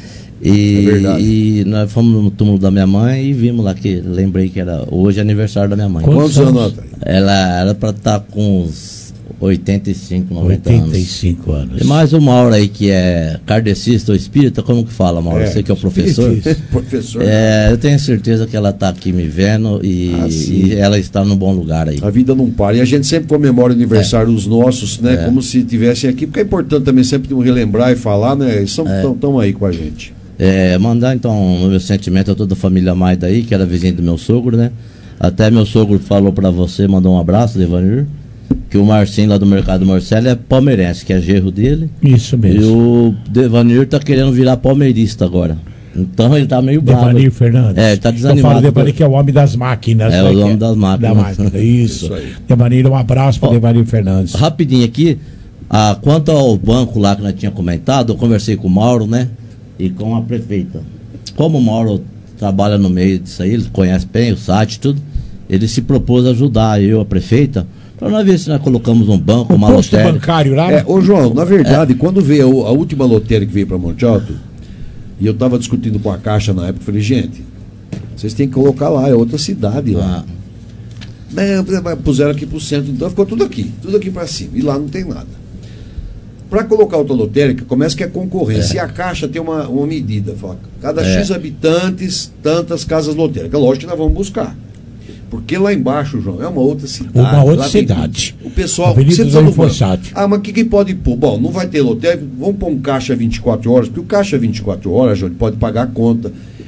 E nós fomos no túmulo da minha mãe e vimos lá que lembrei que era hoje aniversário da minha mãe.
Quantos anos?
Ela era para estar com uns 85, 90
85 anos.
E mais o Mauro aí, que é kardecista ou espírita, como que fala, Mauro? Você que é o professor.
Professor.
Eu tenho certeza que ela está aqui me vendo e ela está num bom lugar aí.
A vida não para. E a gente sempre comemora o aniversário dos nossos, né? Como se estivessem aqui, porque é importante também sempre relembrar e falar, né? Eles estão aí com a gente.
Mandar então o meu sentimento a toda a família Maida aí, que era vizinha do meu sogro, né? Até meu sogro falou para você, mandou um abraço, Devanir, que o Marcinho lá do Mercado Marcelo é palmeirense, que é gerro dele.
Isso mesmo.
E o Devanir tá querendo virar palmeirista agora. Então ele tá meio bravo.
Devanir Fernandes.
Ele tá desanimado.
Eu falo Devanir que é o homem das máquinas.
O homem das máquinas.
Isso. Devanir, um abraço para Devanir Fernandes.
Rapidinho aqui, quanto ao banco lá que nós tínhamos comentado, eu conversei com o Mauro, né? E com a prefeita. Como o Mauro trabalha no meio disso aí, ele conhece bem o site, tudo, ele se propôs a ajudar a prefeita, para nós ver se nós colocamos um banco, uma lotérica.
Bancário lá?
Ô João, na verdade, quando veio a última lotérica que veio para Monte Alto, e eu estava discutindo com a Caixa na época, eu falei, gente, vocês têm que colocar lá, é outra cidade lá. Puseram aqui para o centro, então ficou tudo aqui para cima, e lá não tem nada. Para colocar outra lotérica, começa que é concorrência. E a Caixa tem uma medida, fala, cada X habitantes, tantas casas lotéricas. Lógico que nós vamos buscar. Porque lá embaixo, João, é uma outra cidade.
Uma outra cidade.
O pessoal
sempre fala,
mas o que pode pôr? Bom, não vai ter lotérica, vamos pôr um caixa 24 horas, porque o caixa 24 horas, João, pode pagar a conta.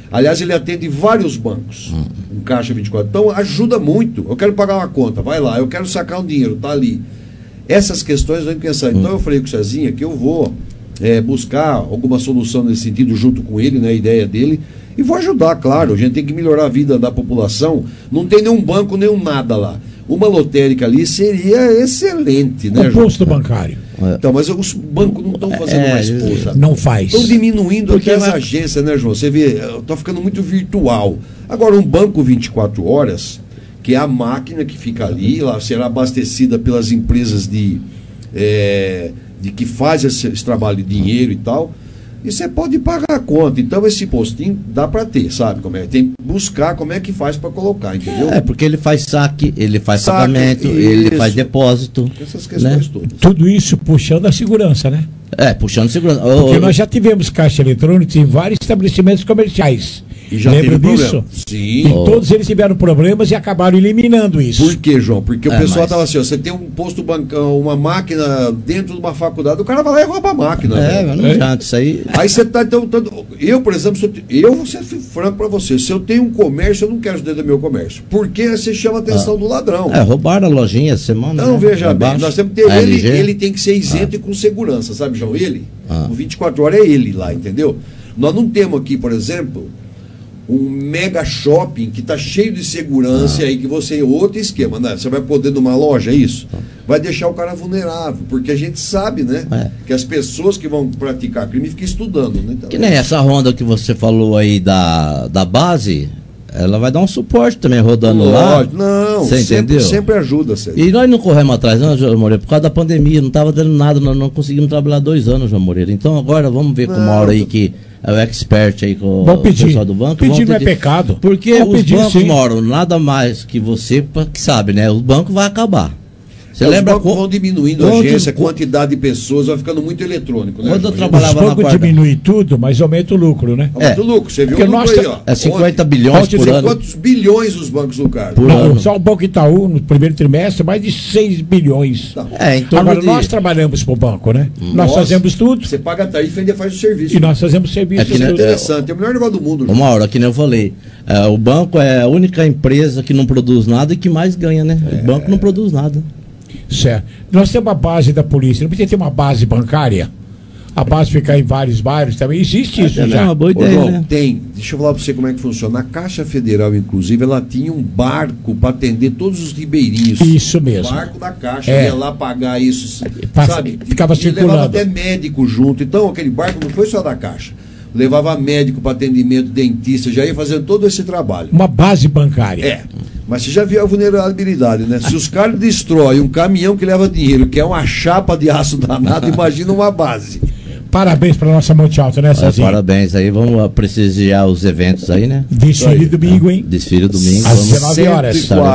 Aliás, ele atende vários bancos, um caixa 24. Então, ajuda muito. Eu quero pagar uma conta, vai lá. Eu quero sacar um dinheiro, tá ali. Essas questões eu tenho que pensar. Então, eu falei com o Cezinha que eu vou buscar alguma solução nesse sentido junto com ele, né, a ideia dele, e vou ajudar, claro. A gente tem que melhorar a vida da população. Não tem nenhum banco, nenhum nada lá. Uma lotérica ali seria excelente, né,
João? Posto bancário.
Então, mas os bancos não estão fazendo mais posto.
Não faz.
Estão diminuindo até as agências, né, João? Você vê, está ficando muito virtual. Agora, um banco 24 horas, que é a máquina que fica ali, lá será abastecida pelas empresas de que faz esse trabalho de dinheiro e tal, e você pode pagar a conta. Então esse postinho dá para ter, sabe como é? Tem que buscar como é que faz para colocar, entendeu?
Porque ele faz saque, ele faz pagamento, ele faz depósito.
Essas questões todas.
Tudo isso puxando a segurança, né?
Puxando segurança.
Porque nós já tivemos caixa eletrônica em vários estabelecimentos comerciais.
E já
lembra
teve
disso?
Problema. Sim.
E todos eles tiveram problemas e acabaram eliminando isso.
Por quê, João? Porque o pessoal estava assim, ó, você tem um posto bancão, uma máquina dentro de uma faculdade, o cara vai lá e rouba a máquina.
Mas não adianta isso aí.
Aí você tá, então, eu, por exemplo, eu vou ser franco para você, se eu tenho um comércio, eu não quero dentro do meu comércio. Porque você chama a atenção do ladrão.
Roubaram a lojinha essa semana.
Não, veja bem, nós temos que ter ele tem que ser isento e com segurança, sabe, João? O 24 horas é ele lá, entendeu? Nós não temos aqui, por exemplo, um mega shopping que está cheio de segurança aí que você outro esquema, né? Você vai poder numa loja, é isso? Vai deixar o cara vulnerável, porque a gente sabe, né? Que as pessoas que vão praticar crime ficam estudando, né? Então,
que nem essa Honda que você falou aí da base, ela vai dar um suporte também rodando lá.
Não,
você entendeu?
Sempre ajuda, Sérgio.
E nós não corremos atrás, não, João Moreira, por causa da pandemia, não estava dando nada, nós não conseguimos trabalhar 2 anos, João Moreira. Então agora vamos ver com uma hora aí que é o expert aí com o pessoal do banco.
Pedir não é pecado.
Porque os bancos moram nada mais que você que sabe, né? O banco vai acabar.
Você lembra os bancos vão diminuindo a agência, a quantidade de pessoas, vai ficando muito eletrônico, né?
Quando eu trabalhava
na guarda... diminui tudo, mas aumenta o lucro, né?
Aumenta o lucro, você viu o lucro aí, ó.
É 50 bilhões por ano.
Quantos bilhões os bancos lucraram?
Só o Banco Itaú, no primeiro trimestre, mais de 6 bilhões. Agora, nós trabalhamos para o banco, né? Nós fazemos tudo.
Você paga a tarifa e ainda faz o serviço.
E nós fazemos serviço.
É interessante, é o melhor negócio do mundo.
Uma hora, que nem eu falei, o banco é a única empresa que não produz nada e que mais ganha, né? O banco não produz nada.
Certo. Nós temos uma base da polícia, não precisa ter uma base bancária? A base ficar em vários bairros também. Existe isso já?
É uma boa ideia,
João,
né?
Tem. Deixa eu falar para você como é que funciona. A Caixa Federal, inclusive, ela tinha um barco para atender todos os ribeirinhos.
Isso mesmo.
O barco da Caixa. Ia lá pagar isso, sabe?
Ficava circulando.
Levava até médico junto. Então, aquele barco não foi só da Caixa. Levava médico para atendimento, dentista, já ia fazendo todo esse trabalho.
Uma base bancária.
Mas você já viu a vulnerabilidade, né? Se os caras destroem um caminhão que leva dinheiro, que é uma chapa de aço danado, imagina uma base.
Parabéns para nossa Monte Alto, né, Cezinha?
Parabéns aí, vamos prestigiar os eventos aí, né?
Desfile domingo, hein?
Desfile domingo.
Às 19 horas.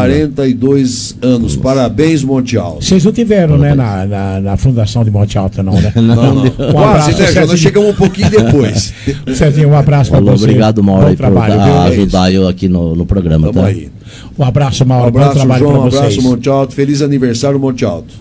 142 anos. Parabéns, Monte Alto.
Vocês não tiveram, né, na fundação de Monte Alto, não, né?
Não. Quase, né, nós chegamos um pouquinho depois.
Cezinha, um abraço para você.
Obrigado, Mauro, aí, por ajudar eu aqui no programa.
Tamo aí.
Um abraço, Mauro.
Um abraço,
bom trabalho
João.
para vocês.
Um abraço, Monte Alto. Feliz aniversário, Monte Alto.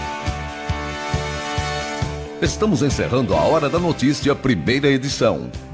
Estamos encerrando a Hora da Notícia, primeira edição.